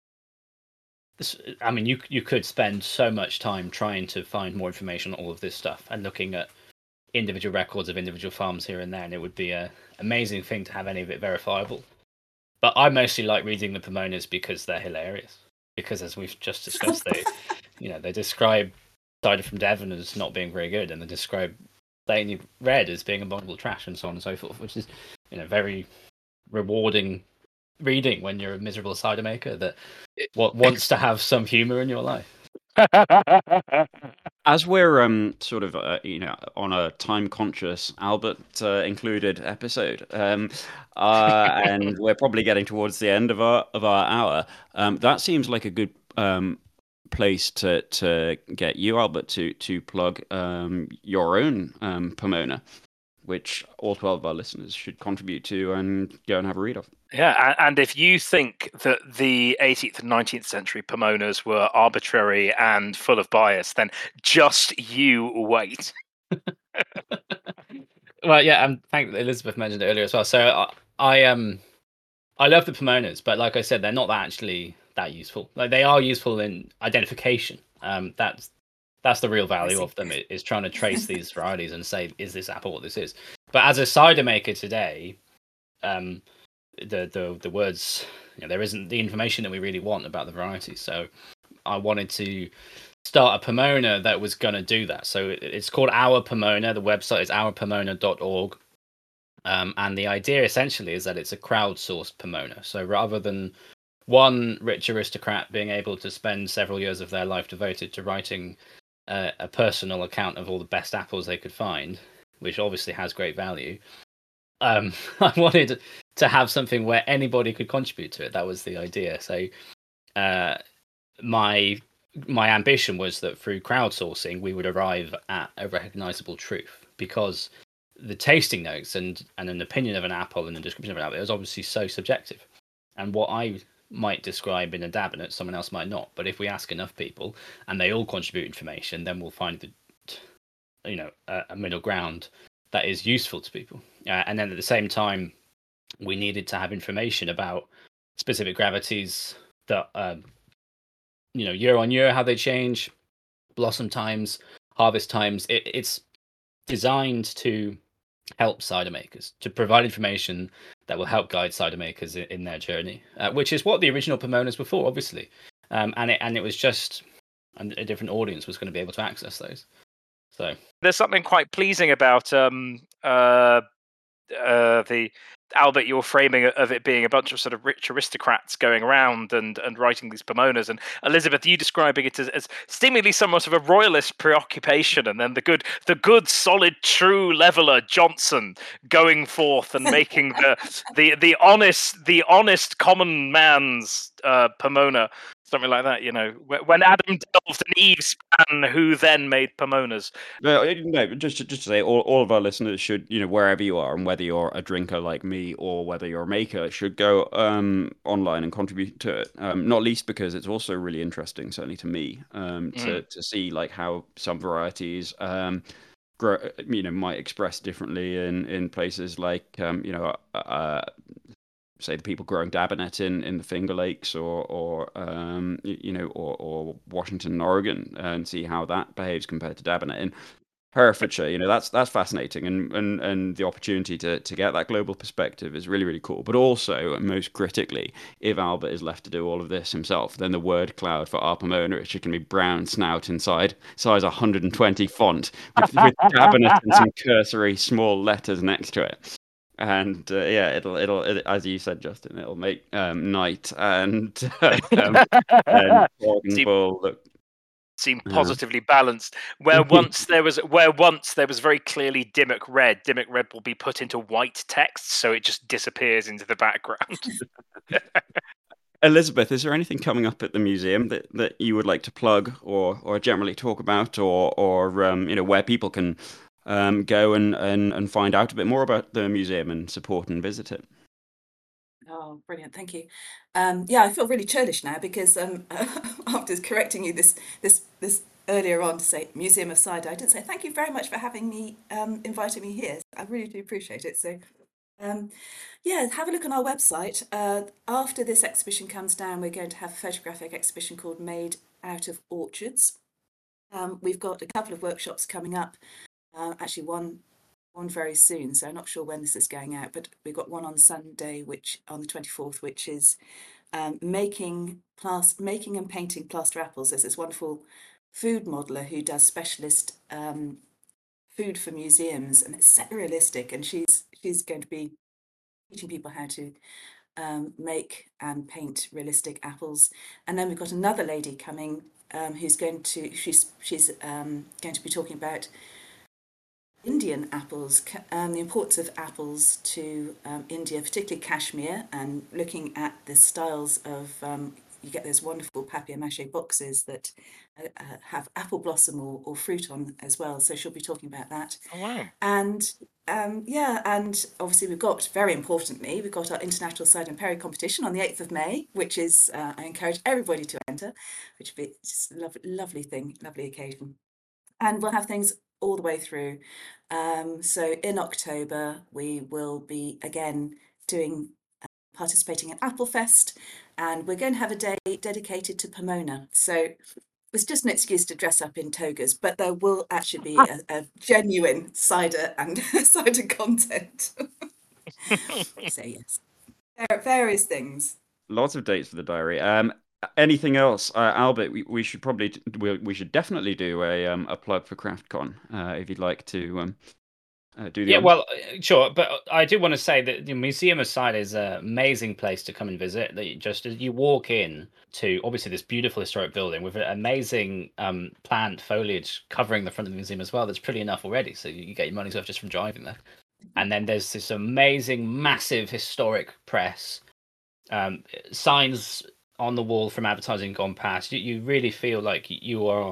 I mean, you you could spend so much time trying to find more information on all of this stuff and looking at individual records of individual farms here and there, and it would be an amazing thing to have any of it verifiable. But I mostly like reading the Pomonas because they're hilarious. Because as we've just discussed, they, you know, they describe cider from Devon as not being very good, and they describe Daney Red as being abominable trash, and so on and so forth, which is, you know, very rewarding reading when you're a miserable cider maker that wants to have some humour in your life. As we're um sort of uh, you know on a time conscious Albert uh, included episode, um, uh, and we're probably getting towards the end of our of our hour. Um, that seems like a good um place to to get you, Albert, to to plug um your own um Pomona, which all twelve of our listeners should contribute to and go and have a read of. Yeah, and if you think that the eighteenth and nineteenth century Pomonas were arbitrary and full of bias, then just you wait. Well, yeah, and thank Elizabeth mentioned it earlier as well. So I, I um I love the Pomonas, but like I said, they're not actually that useful. Like they are useful in identification. Um, that's that's the real value of them, is trying to trace these varieties and say, is this apple what this is? But as a cider maker today, um, the the the words, you know, there isn't the information that we really want about the variety. So I wanted to start a Pomona that was going to do that. So it, it's called Our Pomona. The website is our pomona dot org. Um, and the idea essentially is that it's a crowdsourced Pomona. So rather than one rich aristocrat being able to spend several years of their life devoted to writing uh, a personal account of all the best apples they could find, which obviously has great value, um, I wanted to have something where anybody could contribute to it. That was the idea. So uh, my my ambition was that through crowdsourcing, we would arrive at a recognizable truth, because the tasting notes and, and an opinion of an apple and the description of an apple is obviously so subjective. And what I might describe in a Dabinet, someone else might not. But if we ask enough people and they all contribute information, then we'll find the, you know, a, a middle ground that is useful to people. Uh, and then at the same time, we needed to have information about specific gravities that, um, you know, year on year, how they change, blossom times, harvest times. It, it's designed to help cider makers, to provide information that will help guide cider makers in, in their journey, uh, which is what the original Pomonas were for, obviously. Um, and it and it was just a different audience was going to be able to access those. So there's something quite pleasing about um, uh, uh, the Albert, your framing of it being a bunch of sort of rich aristocrats going around and, and writing these Pomonas, and Elizabeth, you describing it as, as seemingly somewhat of a royalist preoccupation, and then the good, the good, solid, true leveler Johnson going forth and making the the the honest, the honest common man's uh, Pomona. Something like that, you know. When Adam delved and Eve span, who then made Pomonas? No, no, just just to say, all, all of our listeners should, you know, wherever you are, and whether you're a drinker like me or whether you're a maker, should go um, online and contribute to it. Um, not least because it's also really interesting, certainly to me, um, to mm. to see like how some varieties, um, grow, you know, might express differently in in places like, um, you know. Uh, say the people growing Dabinet in, in the Finger Lakes or or um, you know or, or Washington and Oregon, and see how that behaves compared to Dabinet in Herefordshire. You know, that's that's fascinating, and, and, and the opportunity to, to get that global perspective is really, really cool. But also, and most critically, if Albert is left to do all of this himself, then the word cloud for our Pomona, it can be brown snout inside, size one hundred twenty font, with, with Dabinet and some cursory small letters next to it. And uh, yeah, it'll it'll it, as you said, Justin, it'll make um, Night and uh, um, and Seem, Bull look seem positively uh, balanced. Where once there was where once there was very clearly Dimmock Red, Dimmock Red will be put into white text, so it just disappears into the background. Elizabeth, is there anything coming up at the museum that, that you would like to plug or or generally talk about, or or um, you know, where people can Um, go and, and, and find out a bit more about the museum and support and visit it? Oh, brilliant! Thank you. Um, yeah, I feel really churlish now because um, after correcting you this this this earlier on to say Museum of Cider, I didn't say thank you very much for having me, um, inviting me here. I really do appreciate it. So, um, yeah, have a look on our website. Uh, after this exhibition comes down, we're going to have a photographic exhibition called Made Out of Orchards. Um, we've got a couple of workshops coming up. Uh, actually, one one very soon, so I'm not sure when this is going out, but we've got one on Sunday, which on the twenty-fourth, which is um, making plas- making and painting plaster apples. There's this wonderful food modeler who does specialist um, food for museums, and it's set realistic, and she's she's going to be teaching people how to um, make and paint realistic apples. And then we've got another lady coming um, who's going to she's she's um, going to be talking about Indian apples, um, the importance of apples to um, India, particularly Kashmir, and looking at the styles of, um, you get those wonderful papier-mâché boxes that uh, have apple blossom or, or fruit on as well. So she'll be talking about that. Oh, wow. And um, yeah, and obviously we've got, very importantly, we've got our International Cider and Perry competition on the eighth of May, which is, uh, I encourage everybody to enter, which would be just a lovely, lovely thing, lovely occasion. And we'll have things all the way through. Um, so in October, we will be again doing, uh, participating in Applefest, and we're going to have a day dedicated to Pomona. So it's just an excuse to dress up in togas, but there will actually be a, a genuine cider and cider content. So yes, various things. Lots of dates for the diary. Um, anything else, uh, Albert? We, we should probably we, we should definitely do a um a plug for CraftCon uh, if you'd like to um uh, do the Yeah, honors. well, uh, sure, but I do want to say that the Museum of Cider is an amazing place to come and visit. That you just as you walk in to obviously this beautiful historic building with an amazing um, plant foliage covering the front of the museum as well. That's pretty enough already, so you get your money's worth just from driving there. And then there's this amazing, massive historic press, um, signs on the wall from advertising gone past. You, you really feel like you are,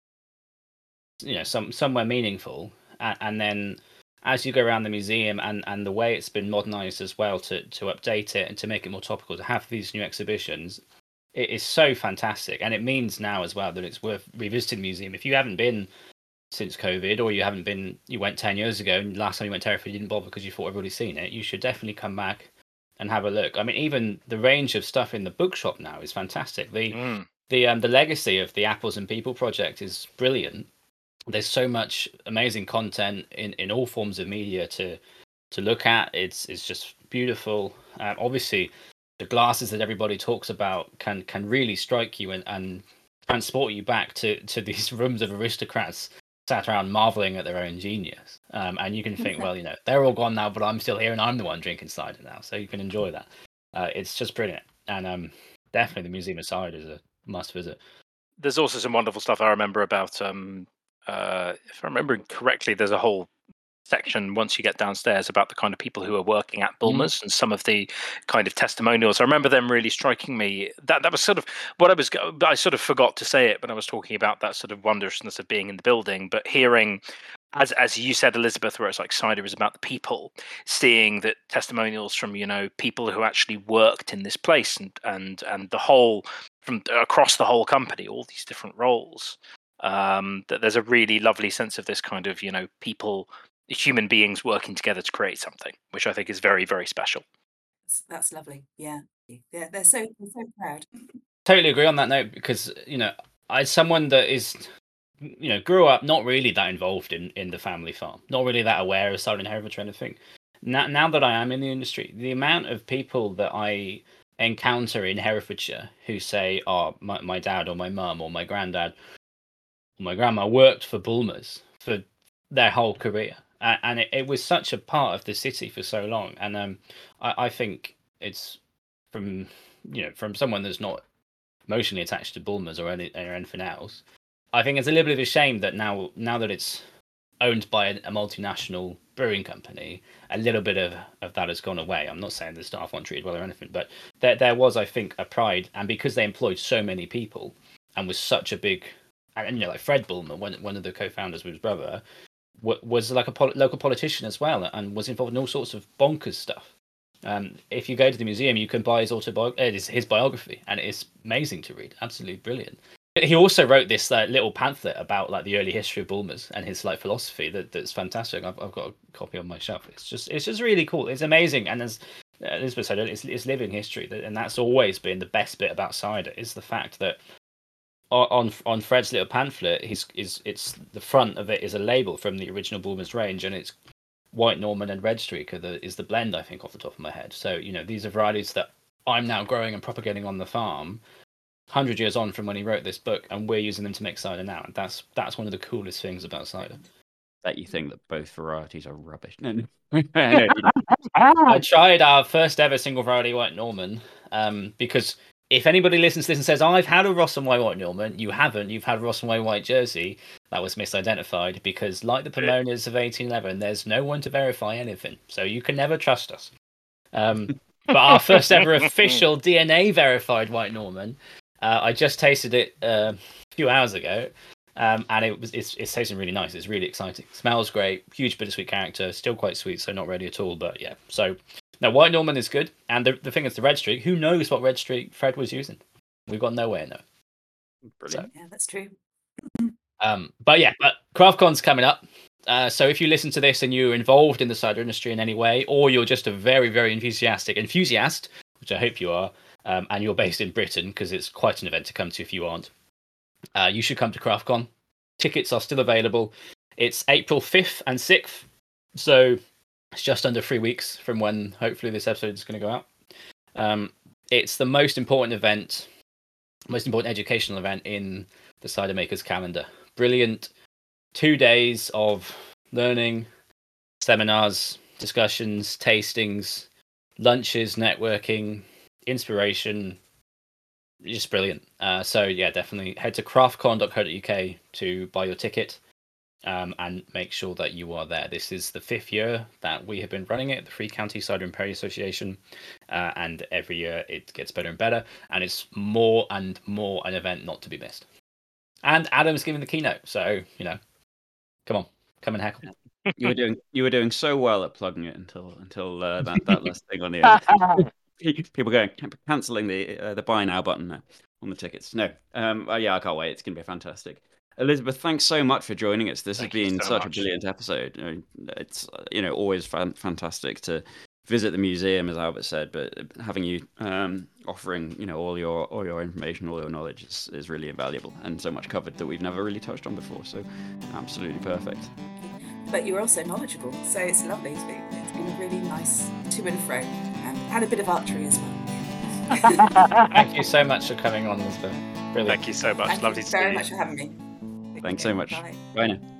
you know, some somewhere meaningful, and, and then as you go around the museum and, and the way it's been modernized as well to, to update it and to make it more topical, to have these new exhibitions, it is so fantastic. And it means now as well that it's worth revisiting the museum. If you haven't been since COVID, or you haven't been, you went ten years ago, and last time you went to Hereford you didn't bother because you thought everybody's seen it, you should definitely come back and have a look. I mean, even the range of stuff in the bookshop now is fantastic. The Mm. the um, the legacy of the Apples and People project is brilliant. There's so much amazing content in, in all forms of media to to look at. It's it's just beautiful. Um, obviously, the glasses that everybody talks about can can really strike you and, and transport you back to, to these rooms of aristocrats sat around marveling at their own genius. Um, and you can think, well, you know, they're all gone now, but I'm still here and I'm the one drinking cider now. So you can enjoy that. Uh, it's just brilliant. And um, definitely the Museum of Cider is a must visit. There's also some wonderful stuff I remember about. Um, uh, if I remember correctly, there's a whole section once you get downstairs about the kind of people who are working at Bulmers mm. and some of the kind of testimonials. I remember them really striking me. That that was sort of what I was. I sort of forgot to say it when I was talking about that sort of wondrousness of being in the building, but hearing. As as you said, Elizabeth, where it's like cider is about the people, seeing that testimonials from, you know, people who actually worked in this place and and and the whole from across the whole company, all these different roles. Um, that there's a really lovely sense of this kind of, you know, people, human beings working together to create something, which I think is very, very special. That's, that's lovely. Yeah, yeah, they're so they're so proud. Totally agree on that note, because you know, as someone that is. You know, grew up not really that involved in, in the family farm, not really that aware of cider and Herefordshire or anything. Now, now that I am in the industry, the amount of people that I encounter in Herefordshire who say, oh, my, my dad or my mum or my granddad or my grandma worked for Bulmers for their whole career. Uh, and it, it was such a part of the city for so long. And um, I, I think it's from, you know, from someone that's not emotionally attached to Bulmers or, any, or anything else, I think it's a little bit of a shame that now, now that it's owned by a, a multinational brewing company, a little bit of, of that has gone away. I'm not saying the staff weren't treated well or anything, but there there was, I think, a pride, and because they employed so many people and was such a big, and you know, like Fred Bulmer, one one of the co-founders with his brother, w- was like a pol- local politician as well, and was involved in all sorts of bonkers stuff. Um, if you go to the museum, you can buy his autobi- uh, his, his biography, and it's amazing to read, absolutely brilliant. He also wrote this uh, little pamphlet about like the early history of Bulmers and his like philosophy that, that's fantastic. I've, I've got a copy on my shelf. It's just it's just really cool. It's amazing, and as Elizabeth said, it's, it's living history, and that's always been the best bit about cider is the fact that on on Fred's little pamphlet, he's is it's the front of it is a label from the original Bulmers range, and it's White Norman and Red Streaker that is the blend, I think, off the top of my head. So you know these are varieties that I'm now growing and propagating on the farm. Hundred years on from when he wrote this book, and we're using them to make cider now. And that's that's one of the coolest things about cider. That you think that both varieties are rubbish. No, no. I tried our first ever single variety White Norman, um, because if anybody listens to this and says, oh, I've had a Ross and Whey White Norman, you haven't. You've had Ross and Whey White Jersey. That was misidentified because, like the Pomonas of eighteen eleven, there's no one to verify anything. So you can never trust us. Um, but our first ever official D N A verified White Norman, Uh, I just tasted it uh, a few hours ago, Um, and it was it's it's tasting really nice. It's really exciting. Smells great. Huge bittersweet character. Still quite sweet, so not ready at all. But yeah. So no, White Norman is good. And the the thing is, the red streak. Who knows what red streak Fred was using? We've got no way to know. Brilliant. Yeah, that's true. Um, but yeah, but CraftCon's coming up. Uh, so if you listen to this and you're involved in the cider industry in any way, or you're just a very very enthusiastic enthusiast, which I hope you are, um, and you're based in Britain, because it's quite an event to come to if you aren't. Uh, you should come to CraftCon. Tickets are still available. It's April fifth and sixth, so it's just under three weeks from when hopefully this episode is going to go out. Um, it's the most important event, most important educational event in the Cider Makers calendar. Brilliant two days of learning, seminars, discussions, tastings, lunches, networking, inspiration. Just brilliant. Uh, so yeah, definitely head to craftcon dot co dot uk to buy your ticket, um, and make sure that you are there. This is the fifth year that we have been running it, the Free County Cider and Perry Association, uh, and every year it gets better and better, and it's more and more an event not to be missed. And Adam's giving the keynote, so you know, come on, come and heckle. You were doing you were doing so well at plugging it until until uh, that that last thing on the end. People going cancelling the uh, the buy now button now on the tickets. No, um, uh, yeah, I can't wait. It's going to be fantastic. Elizabeth, thanks so much for joining us. This Thank has been so such much. a brilliant episode. You know, it's you know always fan- fantastic to visit the museum, as Albert said, but having you um, offering you know all your all your information, all your knowledge is, is really invaluable, and so much covered that we've never really touched on before. So, absolutely perfect. But you're also knowledgeable, so it's lovely. It's been, it's been really nice to and fro, and, and a bit of archery as well. Thank you so much for coming on, Elizabeth. Brilliant. Thank you so much. Thank Lovely you to very see you. much for having me. Thanks so much. Bye. Bye now.